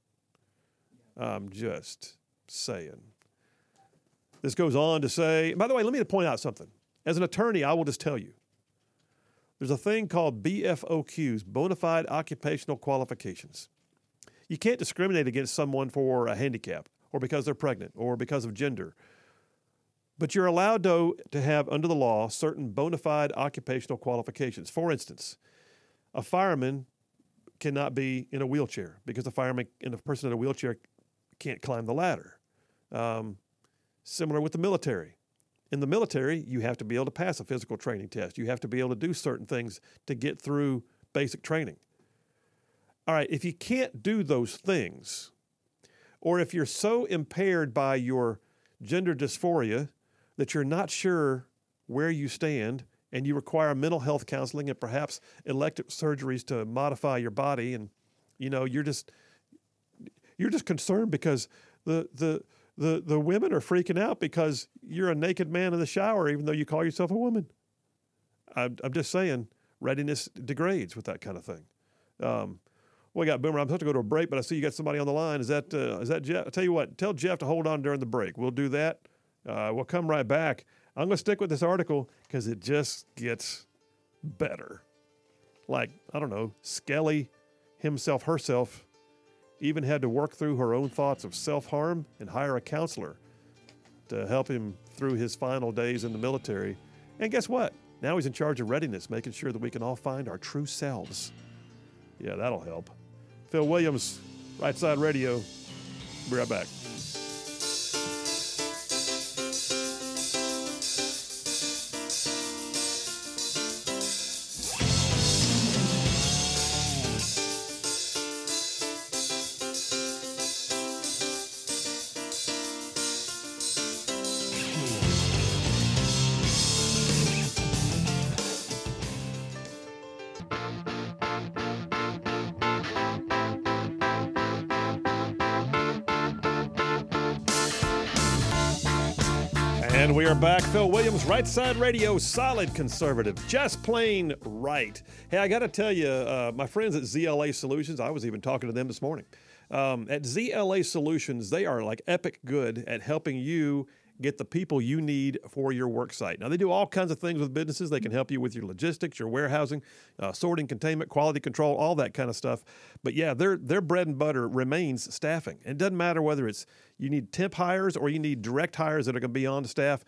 I'm just saying. This goes on to say, by the way, let me point out something. As an attorney, I will just tell you, there's a thing called B F O Qs, bona fide occupational qualifications. You can't discriminate against someone for a handicap or because they're pregnant or because of gender. But you're allowed to, to have, under the law, certain bona fide occupational qualifications. For instance, a fireman cannot be in a wheelchair because a fireman and a person in a wheelchair can't climb the ladder. Um, similar with the military. In the military, you have to be able to pass a physical training test. You have to be able to do certain things to get through basic training. All right, if you can't do those things, or if you're so impaired by your gender dysphoria that you're not sure where you stand and you require mental health counseling and perhaps elective surgeries to modify your body, and you know you're just you're just concerned because the the the the women are freaking out because you're a naked man in the shower even though you call yourself a woman. I'm, I'm just saying readiness degrades with that kind of thing. Um, well, we got Boomer. I'm supposed to go to a break, but I see you got somebody on the line. Is that uh, is that Jeff? I'll tell you what. Tell Jeff to hold on during the break. We'll do that. Uh, we'll come right back. I'm going to stick with this article because it just gets better. Like, I don't know, Skelly himself, herself, even had to work through her own thoughts of self-harm and hire a counselor to help him through his final days in the military. And guess what? Now he's in charge of readiness, making sure that we can all find our true selves. Yeah, that'll help. Phil Williams, Right Side Radio. Be right back. And we are back. Phil Williams, Right Side Radio, solid conservative, just plain right. Hey, I got to tell you, uh, my friends at Z L A Solutions, I was even talking to them this morning. Um, at Z L A Solutions, they are like epic good at helping you get the people you need for your work site. Now, they do all kinds of things with businesses. They can help you with your logistics, your warehousing, uh, sorting, containment, quality control, all that kind of stuff. But yeah, their their bread and butter remains staffing. It doesn't matter whether it's you need temp hires or you need direct hires that are going to be on staff.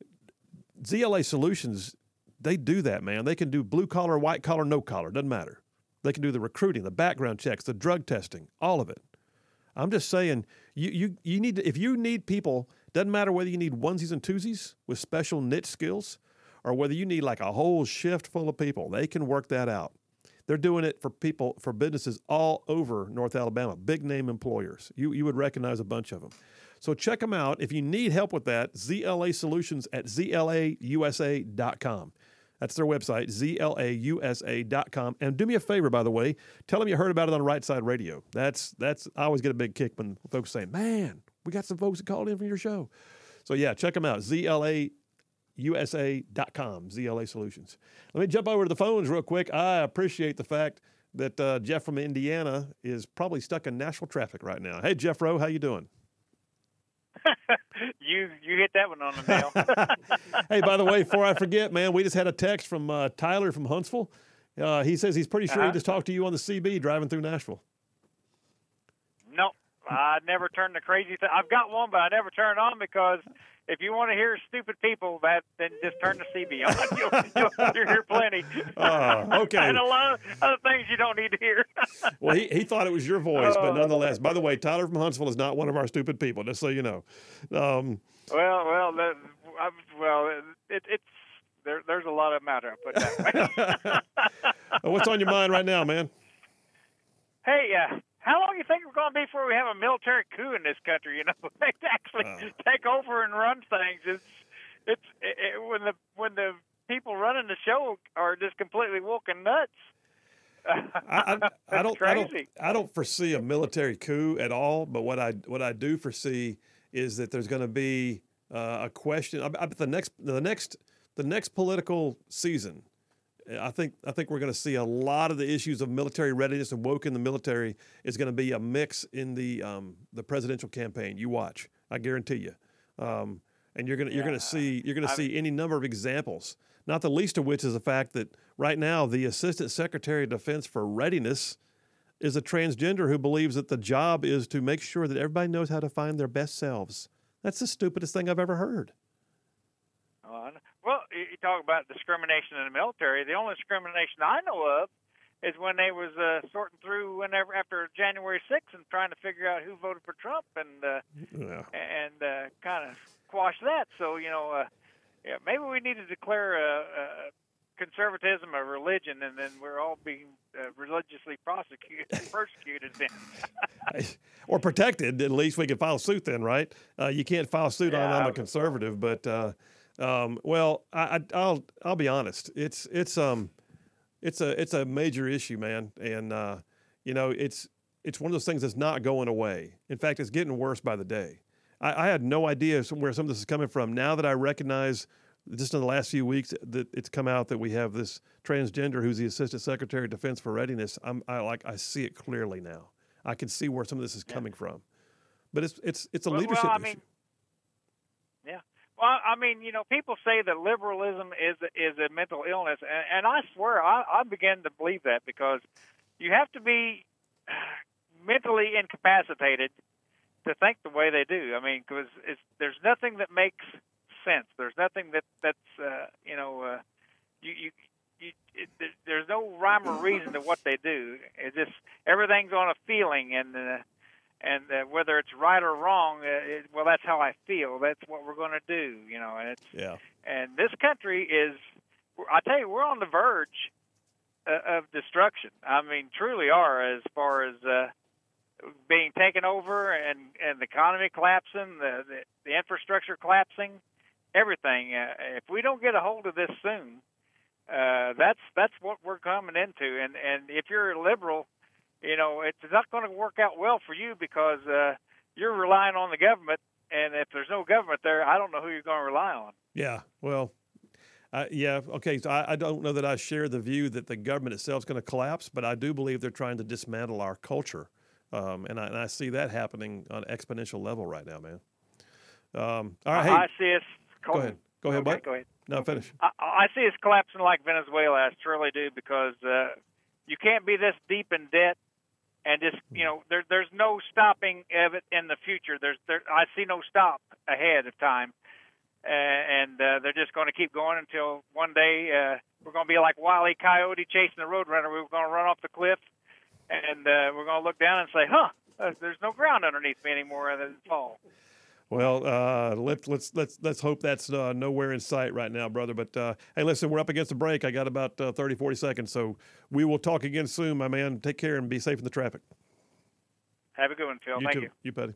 Z L A Solutions, they do that, man. They can do blue collar, white collar, no collar. Doesn't matter. They can do the recruiting, the background checks, the drug testing, all of it. I'm just saying, you you you need to, if you need people. Doesn't matter whether you need onesies and twosies with special niche skills or whether you need like a whole shift full of people. They can work that out. They're doing it for people, for businesses all over North Alabama, big name employers. You you would recognize a bunch of them. So check them out. If you need help with that, Z L A Solutions at Z L A U S A dot com. That's their website, Z L A U S A dot com. And do me a favor, by the way, tell them you heard about it on Right Side Radio. That's, that's I always get a big kick when folks say, man, we got some folks that called in from your show. So, yeah, check them out, Z L A U S A dot com, Z L A Solutions. Let me jump over to the phones real quick. I appreciate the fact that uh, Jeff from Indiana is probably stuck in Nashville traffic right now. Hey, Jeff Rowe, how you doing? you you hit that one on on the nail. Hey, by the way, before I forget, man, we just had a text from uh, Tyler from Huntsville. Uh, he says he's pretty sure Uh-huh. he just talked to you on the C B driving through Nashville. No, I never turn the crazy thing. I've got one, but I never turn it on because if you want to hear stupid people, that then just turn the C B on. You'll, you'll, you'll hear plenty. Oh, okay. And a lot of other things you don't need to hear. Well, he, he thought it was your voice, but Oh. nonetheless. By the way, Tyler from Huntsville is not one of our stupid people, just so you know. Um, well, well, the, I, well, it, it's there. There's a lot of them out there. Put it that way. what's on your mind right now, man? Hey, uh, how long do you think we're going to be before we have a military coup in this country? You know, they actually Oh. take over and run things. It's it's it, it, when the when the people running the show are just completely woken nuts. I, I, I That's don't, I don't, crazy. I don't foresee a military coup at all. But what I, what I do foresee is that there's going to be uh, a question. I, I bet the next, the next, the next political season, I think, I think we're going to see a lot of the issues of military readiness and woke in the military is going to be a mix in the, um, the presidential campaign. You watch, I guarantee you. Um, and you're going to, you're going to see, you're going to see any number of examples. Not the least of which is the fact that right now the Assistant Secretary of Defense for Readiness is a transgender who believes that the job is to make sure that everybody knows how to find their best selves. That's the stupidest thing I've ever heard. Uh, well, you you talk about discrimination in the military. The only discrimination I know of is when they was uh, sorting through whenever after January sixth and trying to figure out who voted for Trump and uh, Yeah. and uh, kind of squash that. So you know, uh, yeah, maybe we need to declare uh, uh, conservatism a religion, and then we're all being uh, religiously prosecuted, persecuted. Then. Or protected, at least we can file suit then, right? Uh, you can't file suit on Yeah. I'm a conservative, but uh, um, well, I, I, I'll I'll be honest. It's it's um it's a it's a major issue, man, and uh, you know it's it's one of those things that's not going away. In fact, it's getting worse by the day. I, I had no idea where some of this is coming from. Now that I recognize, just in the last few weeks, that it's come out that we have this transgender who's the Assistant Secretary of Defense for Readiness. I'm I like I see it clearly now. I can see where some of this is coming from, but it's it's it's a Well, leadership well, I issue. mean, yeah. Well, I mean, you know, people say that liberalism is is a mental illness, and, and I swear I, I begin to believe that because you have to be mentally incapacitated to think the way they do. I mean, because there's nothing that makes sense. There's nothing that that's uh, you know uh, you you. You, it, there's no rhyme or reason to what they do. It's just everything's on a feeling, and uh, and uh, whether it's right or wrong, uh, it, well, that's how I feel. That's what we're going to do, you know. And it's Yeah. and this country is, I tell you, we're on the verge uh, of destruction. I mean, truly are, as far as uh, being taken over and and the economy collapsing, the the, the infrastructure collapsing, everything. Uh, if we don't get a hold of this soon. Uh, that's that's what we're coming into, and and if you're a liberal, you know it's not going to work out well for you because uh, you're relying on the government, and if there's no government there, I don't know who you're going to rely on. Yeah. Well, uh, yeah. Okay. So I, I don't know that I share the view that the government itself is going to collapse, but I do believe they're trying to dismantle our culture, um, and I and I see that happening on an exponential level right now, man. Um, all right. Hey, I see us. go ahead. Go ahead, okay, bud. Go ahead. No, finish. I, I see us collapsing like Venezuela. I truly do because uh, you can't be this deep in debt and just you know there, there's no stopping of it in the future. There's there I see no stop ahead of time, uh, and uh, they're just going to keep going until one day uh, we're going to be like Wile E. Coyote chasing the Roadrunner. We're going to run off the cliff, and uh, we're going to look down and say, "Huh, uh, there's no ground underneath me anymore," and then fall. Well, uh, let's let's let's let's hope that's uh, nowhere in sight right now, brother. But uh, hey, listen, we're up against the break. I got about uh, thirty, forty seconds, so we will talk again soon, my man. Take care and be safe in the traffic. Have a good one, Phil. You Thank too. you. You, buddy.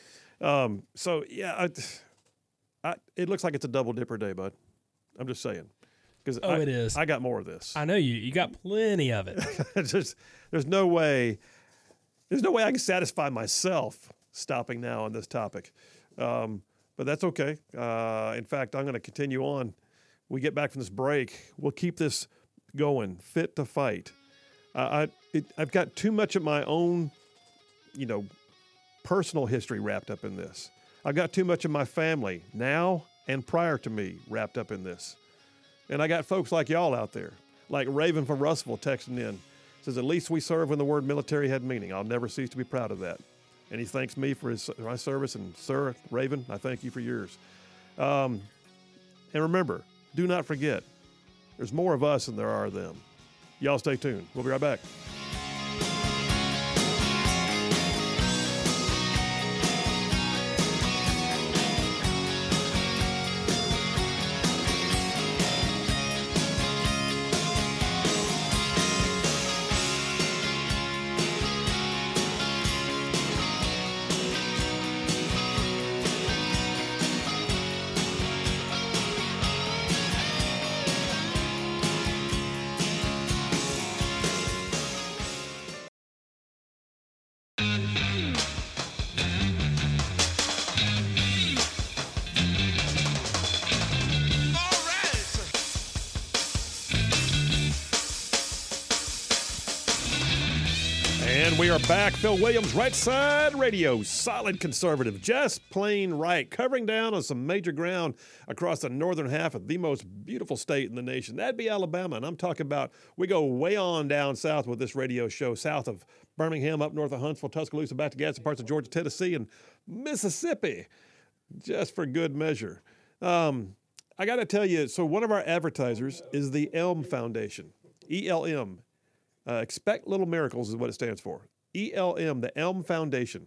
Um, so yeah, I, I, it looks like it's a double dipper day, bud. I'm just saying. Because Oh, I, it is. I got more of this. I know you. You got plenty of it. It's just, there's no way. There's no way I can satisfy myself stopping now on this topic. Um, But that's okay. Uh, in fact, I'm going to continue on. We get back from this break. We'll keep this going, fit to fight. Uh, I, it, I've got too much of my own, you know, personal history wrapped up in this. I've got too much of my family now and prior to me wrapped up in this. And I got folks like y'all out there, like Raven from Russellville texting in. Says, at least we serve when the word military had meaning. I'll never cease to be proud of that. And he thanks me for his my service. And sir, Raven, I thank you for yours. Um, and remember, do not forget, there's more of us than there are of them. Y'all stay tuned. We'll be right back. We are back. Phil Williams, Right Side Radio, solid conservative, just plain right, covering down on some major ground across the northern half of the most beautiful state in the nation. That'd be Alabama, and I'm talking about, we go way on down south with this radio show, south of Birmingham, up north of Huntsville, Tuscaloosa, back to Gadsden, parts of Georgia, Tennessee, and Mississippi, just for good measure. Um, I got to tell you, so one of our advertisers is the Elm Foundation, E L M. Uh, Expect Little Miracles is what it stands for. E L M, the Elm Foundation.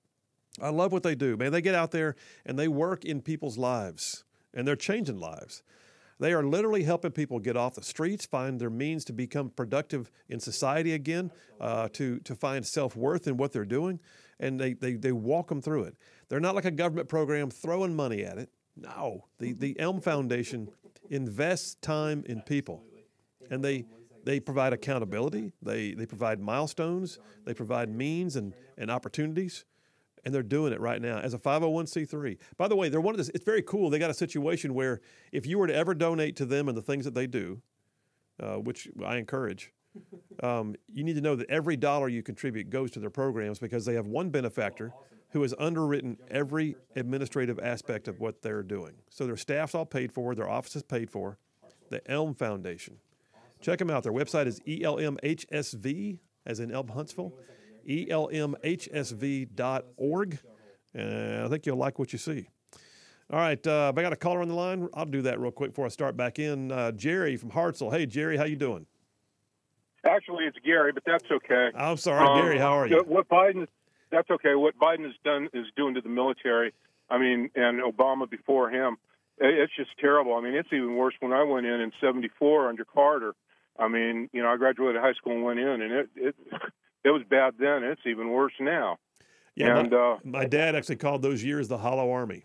I love what they do, man. They get out there and they work in people's lives, and they're changing lives. They are literally helping people get off the streets, find their means to become productive in society again, uh, to to find self-worth in what they're doing, and they, they they walk them through it. They're not like a government program throwing money at it. No, the, the Elm Foundation invests time in people, and they They provide accountability, they they provide milestones, they provide means and, and opportunities, and they're doing it right now as a five oh one c three. By the way, they're one of this, it's very cool. They got a situation where if you were to ever donate to them and the things that they do, uh, which I encourage, um, you need to know that every dollar you contribute goes to their programs, because they have one benefactor who has underwritten every administrative aspect of what they're doing. So their staff's all paid for, their office is paid for, the Elm Foundation. Check them out. Their website is E L M H S V, as in Elm Huntsville, E L M H S V dot org. And I think you'll like what you see. All right, uh, I got a caller on the line. I'll do that real quick before I start back in. Uh, Jerry from Hartselle. Hey, Jerry, how you doing? Actually, it's Gary, but that's okay. I'm sorry, um, Gary. How are you? What Biden, that's okay. What Biden has done is doing to the military, I mean, and Obama before him, it's just terrible. I mean, it's even worse when I went in in seventy-four under Carter. I mean, you know, I graduated high school and went in, and it it, it was bad then. And it's even worse now. Yeah, and, my, uh, my dad actually called those years the Hollow Army.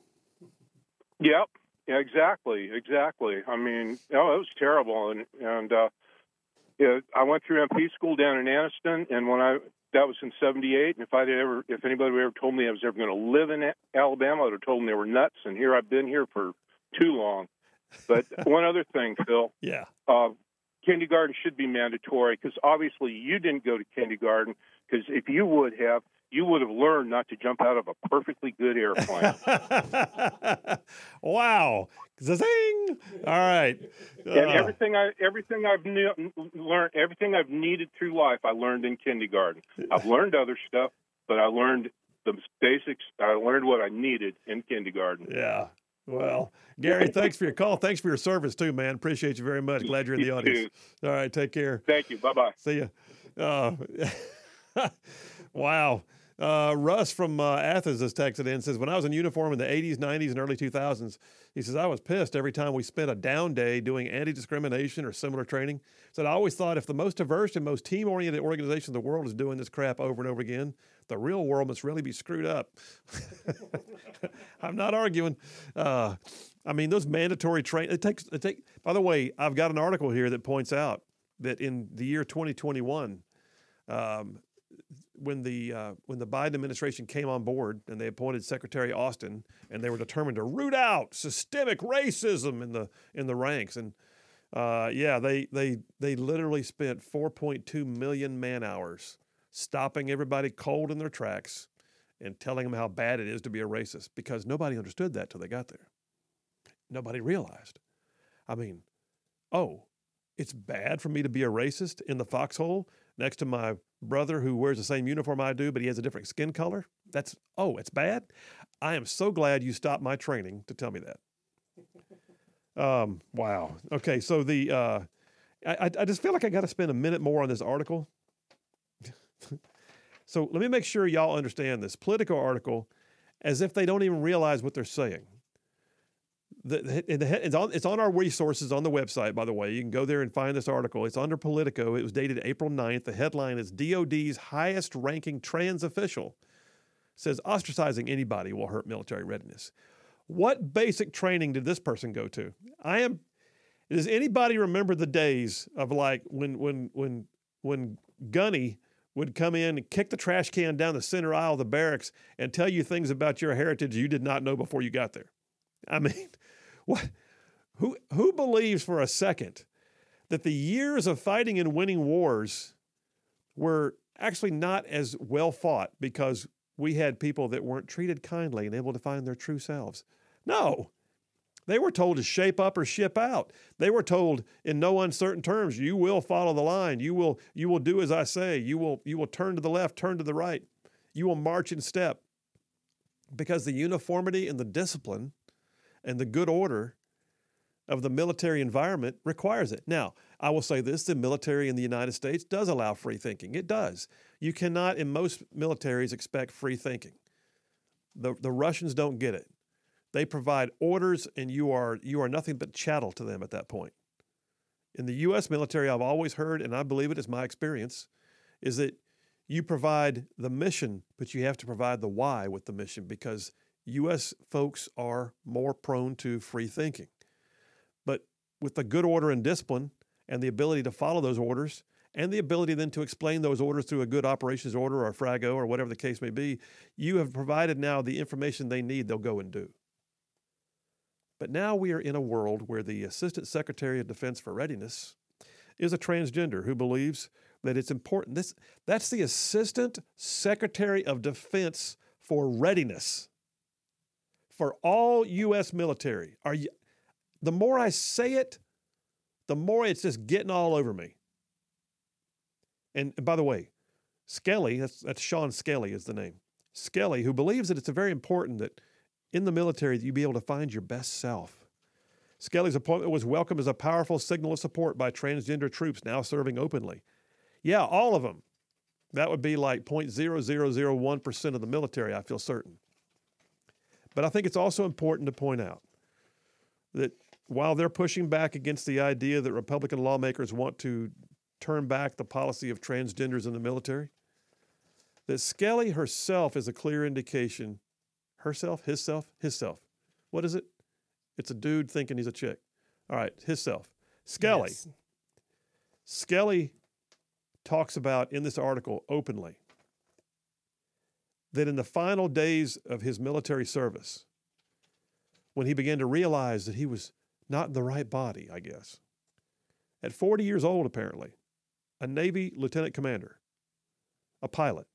Yep, yeah, exactly, exactly. I mean, oh, it was terrible. And and uh, yeah, I went through M P school down in Anniston, and when I that was in seventy-eight. And if I'd ever, if anybody ever told me I was ever going to live in Alabama, I'd have told them they were nuts. And here I've been here for too long. But one other thing, Phil. Yeah. Uh, kindergarten should be mandatory, because obviously you didn't go to kindergarten, because if you would have, you would have learned not to jump out of a perfectly good airplane. Wow. Zing. All right. Uh, and everything I everything I've ne- learned, everything I've needed through life, I learned in kindergarten. I've learned other stuff, but I learned the basics. I learned what I needed in kindergarten. Yeah. Well, Gary, thanks for your call. Thanks for your service, too, man. Appreciate you very much. Glad you're in the You audience. too. All right, take care. Thank you. Bye-bye. See ya. Uh, wow. Uh, Russ from uh, Athens has texted in, says, when I was in uniform in the eighties, nineties, and early two thousands, he says, I was pissed every time we spent a down day doing anti-discrimination or similar training. Said, I always thought if the most diverse and most team-oriented organization in the world is doing this crap over and over again, the real world must really be screwed up. I'm not arguing. Uh, I mean, those mandatory train. It takes. It take. By the way, I've got an article here that points out that in the year twenty twenty-one, um, when the uh, when the Biden administration came on board and they appointed Secretary Austin, and they were determined to root out systemic racism in the in the ranks, and uh, yeah, they they they literally spent four point two million man hours stopping everybody cold in their tracks and telling them how bad it is to be a racist, because nobody understood that till they got there. nobody realized. I mean, oh, it's bad for me to be a racist in the foxhole next to my brother who wears the same uniform I do, but he has a different skin color. That's, oh, it's bad. I am so glad you stopped my training to tell me that. Um, wow. Okay. So the, uh, I, I just feel like I got to spend a minute more on this article. So let me make sure y'all understand this Politico article as if they don't even realize what they're saying. The, the, the, it's, on, it's on our resources on the website, by the way. You can go there and find this article. It's under Politico. It was dated April ninth. The headline is D O D's highest-ranking trans official says ostracizing anybody will hurt military readiness. What basic training did this person go to? I am. Does anybody remember the days of like when when when when Gunny would come in and kick the trash can down the center aisle of the barracks and tell you things about your heritage you did not know before you got there? I mean, what? Who who believes for a second that the years of fighting and winning wars were actually not as well fought because we had people that weren't treated kindly and able to find their true selves? No. They were told to shape up or ship out. They were told in no uncertain terms, you will follow the line. You will, you will do as I say. You will, you will turn to the left, turn to the right. You will march in step. Because the uniformity and the discipline and the good order of the military environment requires it. Now, I will say this, the military in the United States does allow free thinking. It does. You cannot, in most militaries, expect free thinking. The, the Russians don't get it. They provide orders, and you are you are nothing but chattel to them at that point. In the U S military, I've always heard, and I believe it is my experience, is that you provide the mission, but you have to provide the why with the mission because U S folks are more prone to free thinking. But with the good order and discipline and the ability to follow those orders and the ability then to explain those orders through a good operations order or a FRAGO or whatever the case may be, you have provided now the information they need, they'll go and do. But now we are in a world where the Assistant Secretary of Defense for Readiness is a transgender who believes that it's important. This, that's the Assistant Secretary of Defense for Readiness for all U S military. Are you, the more I say it, the more it's just getting all over me. And, and by the way, Skelly, that's, that's Sean Skelly is the name. Skelly, who believes that it's very important that in the military, you be able to find your best self. Skelly's appointment was welcomed as a powerful signal of support by transgender troops now serving openly. Yeah, all of them. That would be like zero point zero zero zero one percent of the military, I feel certain. But I think it's also important to point out that while they're pushing back against the idea that Republican lawmakers want to turn back the policy of transgenders in the military, that Skelly herself is a clear indication. Herself, his self, his self. What is it? It's a dude thinking he's a chick. All right, his self. Skelly. Yes. Skelly talks about in this article openly that in the final days of his military service, when he began to realize that he was not in the right body, I guess, at forty years old apparently, a Navy lieutenant commander, a pilot,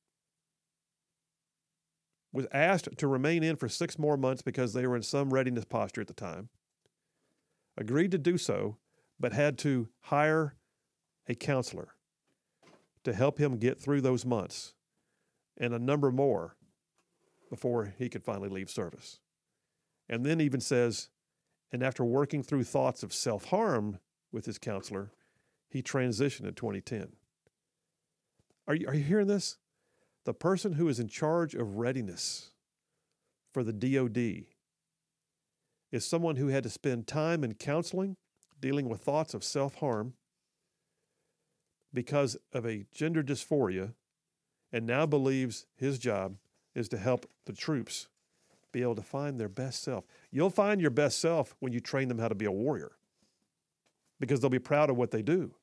was asked to remain in for six more months because they were in some readiness posture at the time, agreed to do so, but had to hire a counselor to help him get through those months and a number more before he could finally leave service. And then even says, and after working through thoughts of self-harm with his counselor, he transitioned in twenty ten. Are you, are you hearing this? The person who is in charge of readiness for the D O D is someone who had to spend time in counseling, dealing with thoughts of self-harm because of a gender dysphoria, and now believes his job is to help the troops be able to find their best self. You'll find your best self when you train them how to be a warrior because they'll be proud of what they do.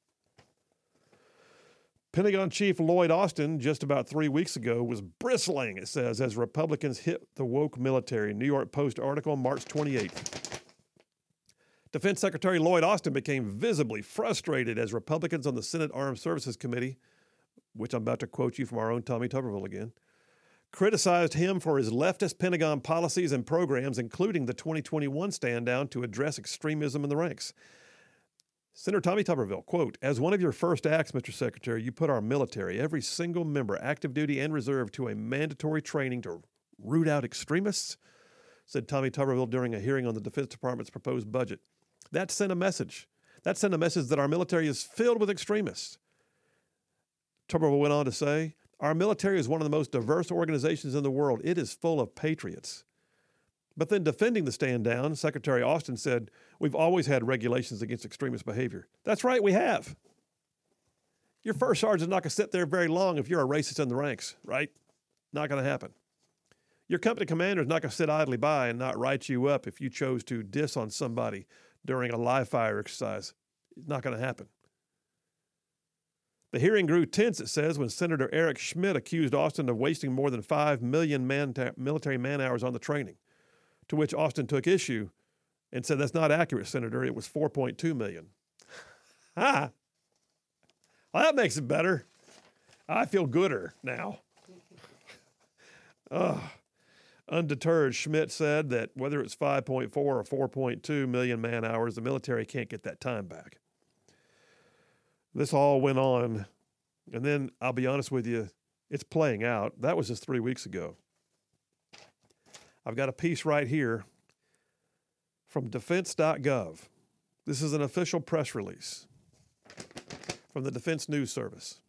Pentagon Chief Lloyd Austin, just about three weeks ago, was bristling, it says, as Republicans hit the woke military. New York Post article, March twenty-eighth. Defense Secretary Lloyd Austin became visibly frustrated as Republicans on the Senate Armed Services Committee, which I'm about to quote you from our own Tommy Tuberville again, criticized him for his leftist Pentagon policies and programs, including the twenty twenty-one stand down to address extremism in the ranks. Senator Tommy Tuberville, quote, as one of your first acts, Mister Secretary, you put our military, every single member, active duty and reserve, to a mandatory training to root out extremists, said Tommy Tuberville during a hearing on the Defense Department's proposed budget. That sent a message. That sent a message that our military is filled with extremists. Tuberville went on to say, our military is one of the most diverse organizations in the world. It is full of patriots. But then defending the stand down, Secretary Austin said, we've always had regulations against extremist behavior. That's right, we have. Your first sergeant's not going to sit there very long if you're a racist in the ranks, right? Not going to happen. Your company commander is not going to sit idly by and not write you up if you chose to diss on somebody during a live fire exercise. It's not going to happen. The hearing grew tense, it says, when Senator Eric Schmidt accused Austin of wasting more than five million man ta- military man-hours on the training, to which Austin took issue and said, that's not accurate, Senator. It was four point two million. Ha! Well, that makes it better. I feel gooder now. Ugh. Undeterred, Schmidt said that whether it's five point four or four point two million man-hours, the military can't get that time back. This all went on, and then I'll be honest with you, it's playing out. That was just three weeks ago. I've got a piece right here from defense dot gov. This is an official press release from the Defense News Service.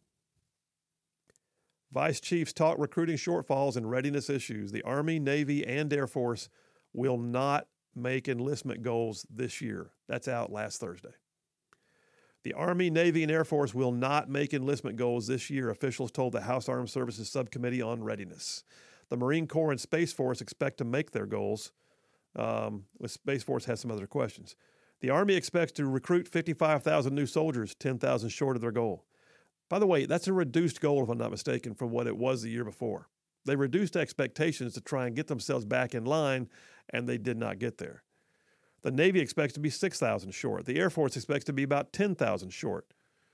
Vice Chiefs talk recruiting shortfalls and readiness issues. The Army, Navy, and Air Force will not make enlistment goals this year. That's out last Thursday. The Army, Navy, and Air Force will not make enlistment goals this year, officials told the House Armed Services Subcommittee on Readiness. The Marine Corps and Space Force expect to make their goals. Um, with Space Force has some other questions. The Army expects to recruit fifty-five thousand new soldiers, ten thousand short of their goal. By the way, that's a reduced goal, if I'm not mistaken, from what it was the year before. They reduced expectations to try and get themselves back in line, and they did not get there. The Navy expects to be six thousand short. The Air Force expects to be about ten thousand short.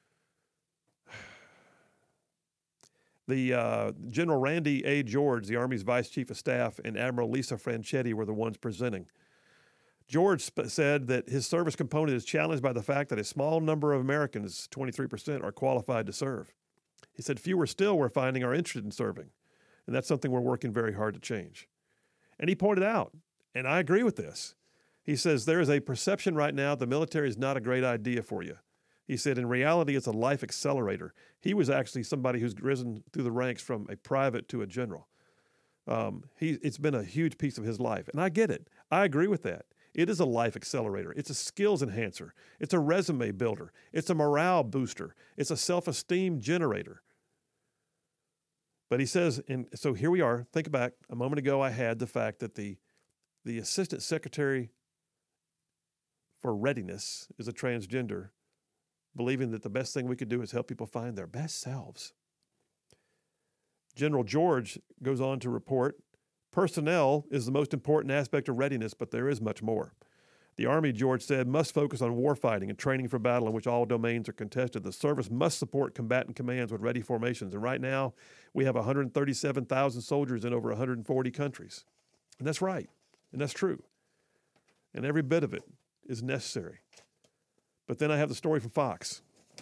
The uh, General Randy A. George, the Army's Vice Chief of Staff, and Admiral Lisa Franchetti were the ones presenting. George sp- said that his service component is challenged by the fact that a small number of Americans, twenty-three percent, are qualified to serve. He said fewer still we're finding are interested in serving, and that's something we're working very hard to change. And he pointed out, and I agree with this, he says there is a perception right now the military is not a great idea for you. He said, in reality, it's a life accelerator. He was actually somebody who's risen through the ranks from a private to a general. Um, he, it's been a huge piece of his life, and I get it. I agree with that. It is a life accelerator. It's a skills enhancer. It's a resume builder. It's a morale booster. It's a self-esteem generator. But he says, and so here we are. Think back. A moment ago, I had the fact that the, the Assistant Secretary for Readiness is a transgender, believing that the best thing we could do is help people find their best selves. General George goes on to report, personnel is the most important aspect of readiness, but there is much more. The Army, George said, must focus on warfighting and training for battle in which all domains are contested. The service must support combatant commands with ready formations. And right now, we have one hundred thirty-seven thousand soldiers in over one hundred forty countries. And that's right. And that's true. And every bit of it is necessary. But then I have the story from Fox.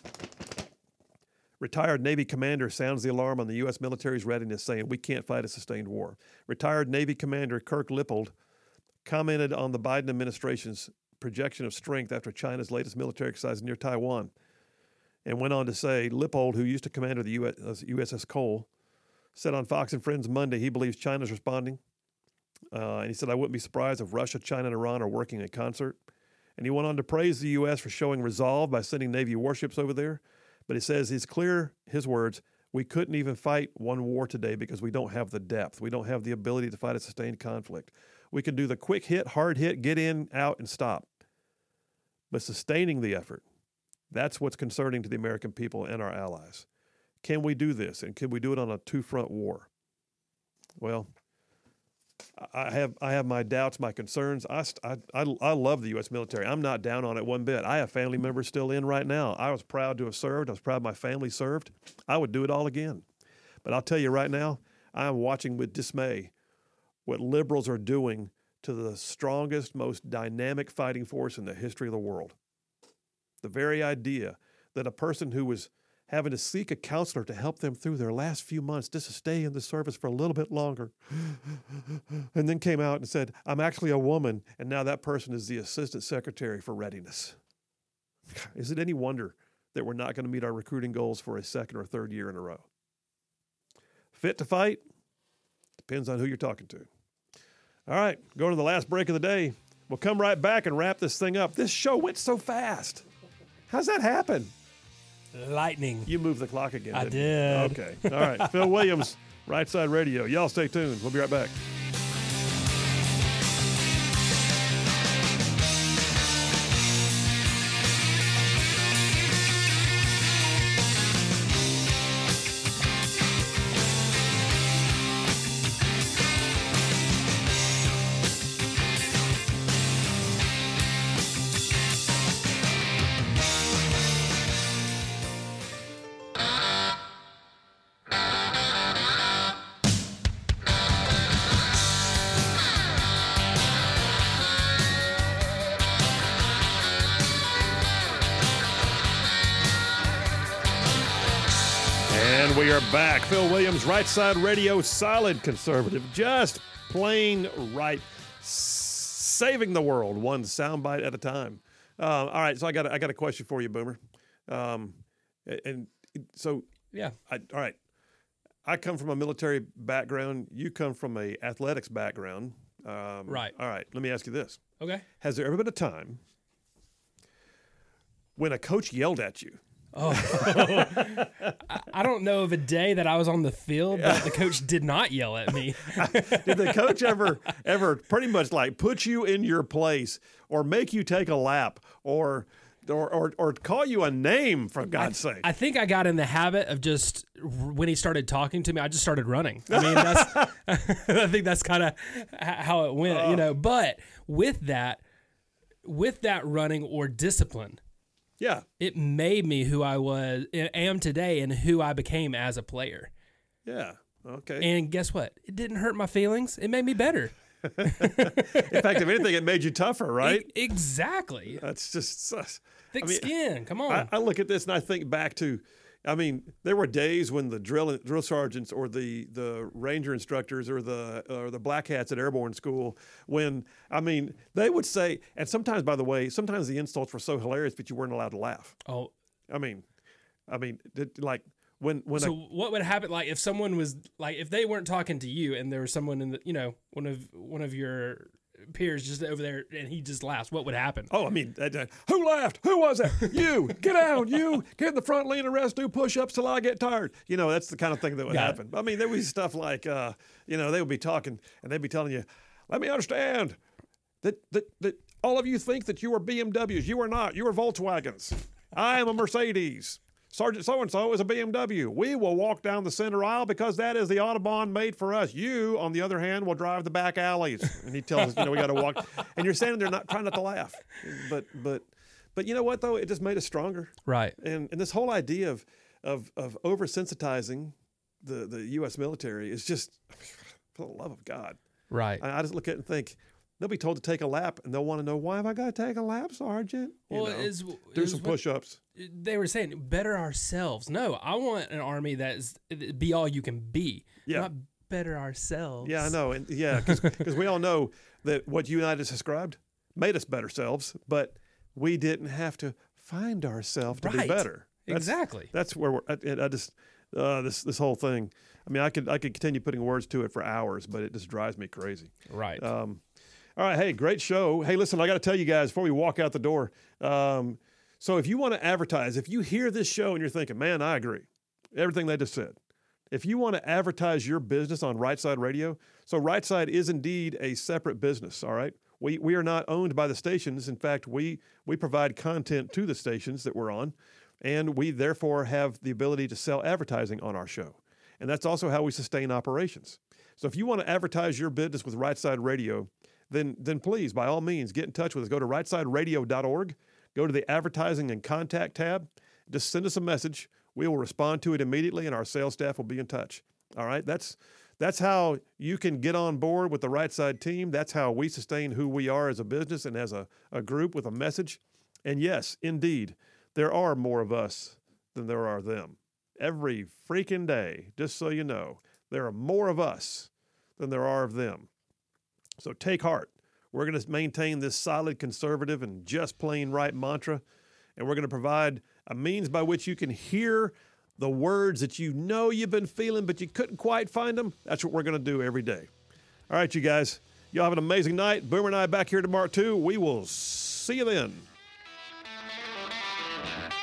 Retired Navy commander sounds the alarm on the U S military's readiness, saying we can't fight a sustained war. Retired Navy Commander Kirk Lippold commented on the Biden administration's projection of strength after China's latest military exercise near Taiwan, and went on to say, Lippold, who used to command the U S S Cole, said on Fox and Friends Monday he believes China's responding. Uh, and he said, I wouldn't be surprised if Russia, China, and Iran are working in concert. And he went on to praise the U S for showing resolve by sending Navy warships over there. But he says it's clear, his words, we couldn't even fight one war today because we don't have the depth. We don't have the ability to fight a sustained conflict. We can do the quick hit, hard hit, get in, out, and stop. But sustaining the effort, that's what's concerning to the American people and our allies. Can we do this? And can we do it on a two-front war? Well, I have I have my doubts, my concerns. I, I, I love the U S military. I'm not down on it one bit. I have family members still in right now. I was proud to have served. I was proud my family served. I would do it all again. But I'll tell you right now, I am watching with dismay what liberals are doing to the strongest, most dynamic fighting force in the history of the world. The very idea that a person who was having to seek a counselor to help them through their last few months just to stay in the service for a little bit longer, and then came out and said, I'm actually a woman, and now that person is the assistant secretary for readiness. Is it any wonder that we're not going to meet our recruiting goals for a second or third year in a row? Fit to fight? Depends on who you're talking to. All right, going to the last break of the day. We'll come right back and wrap this thing up. This show went so fast. How's that happen? Lightning. You moved the clock again. I didn't did. You? Okay. All right. Phil Williams, Right Side Radio. Y'all stay tuned. We'll be right back. We are back. Phil Williams, Right Side Radio, solid conservative, just plain right, S- saving the world one soundbite at a time. Uh, all right, so I got a, I got a question for you, Boomer. Um, and so Yeah. I, all right, I come from a military background. You come from a athletics background. Um, Right. All right. Let me ask you this: Okay. Has there ever been a time when a coach yelled at you? Oh, I, I don't know of a day that I was on the field that the coach did not yell at me. Did the coach ever, ever pretty much like put you in your place, or make you take a lap, or, or, or, or call you a name? For God's I, sake! I think I got in the habit of just when he started talking to me, I just started running. I mean, that's, I think that's kind of how it went, uh, you know. But with that, with that running or discipline. Yeah. It made me who I was, am today, and who I became as a player. Yeah. Okay. And guess what? It didn't hurt my feelings. It made me better. In fact, if anything, it made you tougher, right? E- exactly. That's just uh, thick I mean, skin. Come on. I, I look at this and I think back to, I mean, there were days when the drill drill sergeants or the, the ranger instructors or the or the black hats at airborne school, when I mean they would say, and sometimes, by the way, sometimes the insults were so hilarious that you weren't allowed to laugh. Oh, I mean, I mean, it, like when when so a, what would happen? Like if someone was like, if they weren't talking to you and there was someone in the, you know, one of one of your peers just over there and he just laughs, what would happen? Oh, I mean, uh, uh, who laughed? Who was it? You. Get down. You. Get in the front, lean and rest, do push-ups till I get tired. You know, that's the kind of thing that would Got happen. It. I mean, there was stuff like, uh, you know, they would be talking and they'd be telling you, let me understand that, that, that all of you think that you are B M Ws. You are not. You are Volkswagens. I am a Mercedes. Sergeant so-and-so is a B M W. We will walk down the center aisle because that is the Autobahn made for us. You, on the other hand, will drive the back alleys. And he tells us, you know, we got to walk. And you're standing there not trying not to laugh. But, but, but you know what, though? It just made us stronger. Right. And and this whole idea of of, of oversensitizing the, the U S military is just, for the love of God. Right. I, I just look at it and think, they'll be told to take a lap, and they'll want to know, why have I got to take a lap, Sergeant? You Well, know, is do is some what- push-ups. They were saying better ourselves. No, I want an army that is be all you can be. Yeah. Not better ourselves. Yeah, I know. And yeah, because we all know that what you and I just described made us better selves, but we didn't have to find ourselves to Right. be better. That's, Exactly. That's where we're. I, I just uh, this this whole thing. I mean, I could I could continue putting words to it for hours, but it just drives me crazy. Right. Um, all right, hey, great show. Hey, listen, I got to tell you guys before we walk out the door. Um, so if you want to advertise, if you hear this show and you're thinking, man, I agree, everything they just said. If you want to advertise your business on Right Side Radio, so Right Side is indeed a separate business, all right? We we are not owned by the stations. In fact, we we provide content to the stations that we're on, and we therefore have the ability to sell advertising on our show. And that's also how we sustain operations. So if you want to advertise your business with Right Side Radio, then then please, by all means, get in touch with us. Go to right side radio dot org, go to the Advertising and Contact tab, just send us a message. We will respond to it immediately, and our sales staff will be in touch. All right, that's That's how you can get on board with the Right Side team. That's how we sustain who we are as a business and as a, a group with a message. And yes, indeed, there are more of us than there are them. Every freaking day, just so you know, there are more of us than there are of them. So take heart. We're going to maintain this solid conservative and just plain right mantra, and we're going to provide a means by which you can hear the words that you know you've been feeling, but you couldn't quite find them. That's what we're going to do every day. All right, you guys. Y'all have an amazing night. Boomer and I back here tomorrow, too. We will see you then.